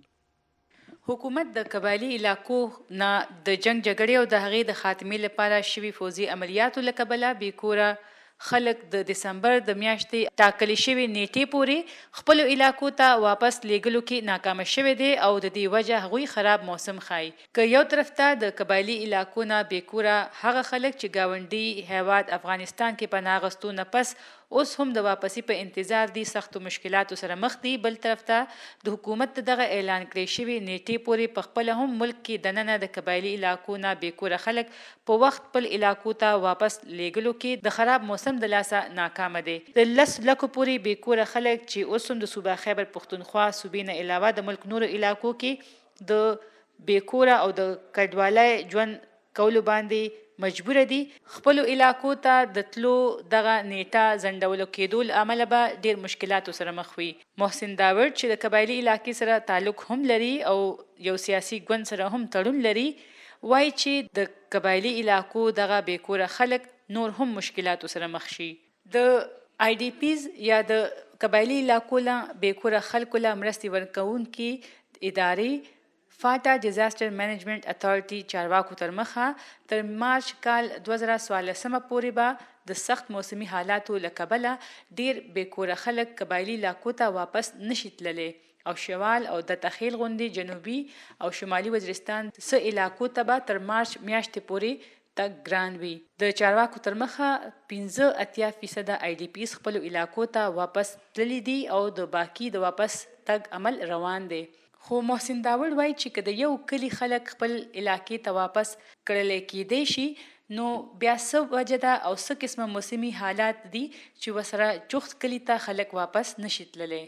حکومت د قبایلي علاقو نه د جنگ جګړې او د هغې د خاتمې لپاره شوي فوزي عملیاتو له کبله بېکوره خلک د دسمبر د میاشتې ټاکلې شوې نیټې پورې خپلو علاقو ته واپس لیږلو کې ناکامه شوی دی او د دې وجه هغوی خراب موسم ښایي. که یو طرف ته د قبایلي علاقو نه بېکوره هغه خلک چې ګاونډي هیواد افغانستان کې پناه اخیستو نه پس اوس هم د واپسی په انتظار دي سختو مشکلاتو سره مخ دي. بل طرف ته د حکومت دغه اعلان کړی شوي نیټې پورې په خپله هم ملک کې دننه د قبایلي علاقو نه بېکوره خلک په وخت خپل علاقو ته واپس لیږلو کې د خراب موسم د لاسه ناکامه دی. د لس لکو پورې بېکوره خلک چې اوس هم د صوبه خیبر پښتونخوا صوبې نه علاوه د ملک نورو علاقو کې د بېکوره او د کډوالۍ ژوند کولو باندې مجبوره دي. خپلو علاقو ته د تلو دغه نیټه ځنډولو کېدو له امله به ډېر مشکلاتو سره مخ وي. محسن داوړ چې د قبایلي علاقې سره تعلق هم لري او یو سیاسي ګوند سره هم تړون لري وایي چې د قبایلي علاقو دغه بېکوره خلک نور هم مشکلاتو سره مخ شي. د آی ډي پیز یا د قبایلي علاقو له بېکوره خلکو له مرستې ورکوونکي ادارې فاټا ډیزاسټر مینجمنټ اتھارټي چارواکو تر مخه تر مارچ کال دوه زره څوارلسمه پورې به د سخت موسمي حالاتو له کبله ډیر بېکوره خلک قبایلي علاقو ته واپس نشي تللی او شمال او د تخیل غوندې جنوبي او شمالي وزیرستان څه علاقو ته به تر مارچ میاشتې پورې تګ ګران وي. د چارواکو تر مخه پنځه اتیا فیصده آی ډي پیز خپلو علاقو ته واپس تللی دي او د باقي د واپس تګ عمل روان دی. خو محسن داوړ وایي چې که د یو کلي خلک خپل علاقې ته واپس کړلی کېدی شي نو بیا څه وجه ده او څه قسمه موسمي حالات دي چې ورسره چوخت کلي ته خلک واپس نشي تللی.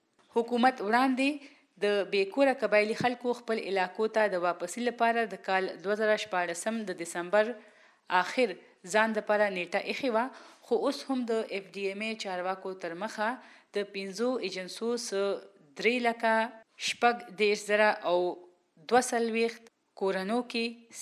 حکومت وړاندې د بېکوره قبایلي خلکو خپل علاقو ته د واپسي لپاره د کال دوه زره شپاړسم د دسمبر آخر ځان دپاره نیټه ایښې وه خو اوس هم د اف ډي ایم ای چارواکو تر مخه د پنځو ایجنسو څه درې لکه شپږ دېرش زره او دوه څلوېښت کورنو کې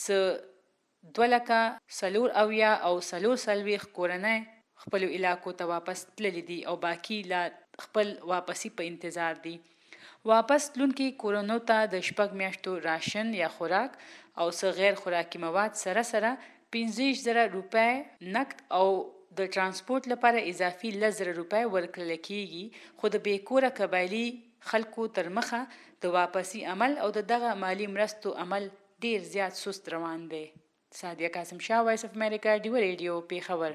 څه دوه لکه څلور اویا او څلور څلوېښت کورنۍ خپلو علاقو ته واپس تللی دي او باقي لا خپل واپسي په انتظار دي. واپس تلونکي کورنو ته د شپږ میاشتو راشن یا خوراک او څه غیر خوراکي مواد سره سره پنځه ویشت زره روپۍ نقد او د ترانسپورت لپاره اضافي لس زره روپۍ ورکړل کېږي. خو د بېکوره قبایلي خلکو تر مخه د واپسی عمل او د دغه مالی مرستو عمل ډیر زیات سست روان دی. سادیه قاسم شاه، وایس اف امریکا، ډیو ریډیو، پیښور.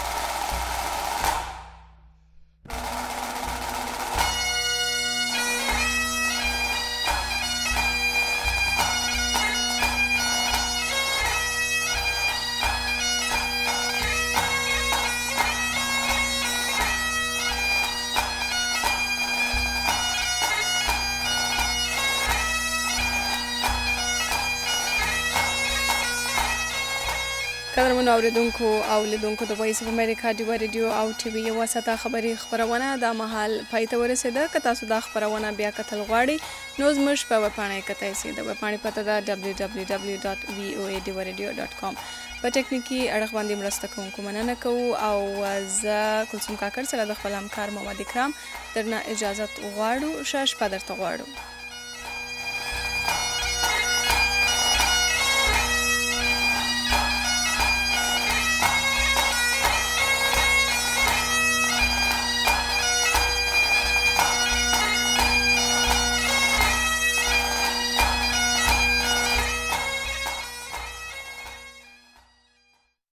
قدرمنو اوریدونکو او لیدونکو د وایس اف امریکا ډیو ریډیو او ټي وي یو ساته خبري خبرونه د مهال پای ته ورسېده. که تاسو دا خبرونه بیا کتل غواړئ نو زموږ په ویبپاڼه کې کتای شئ. د ویبپاڼې پته ده دبلیو دبلیو دبلیو ډاټ وی او ای ډیو ریډیو ډاټ کام. په ټکنیکي اړخ باندې مرسته کوونکو مننه کوو او زه کلثوم کاکړ سره د خپل همکار محمد اکرام درنه اجازت غواړو. ښه شپه درته غواړو.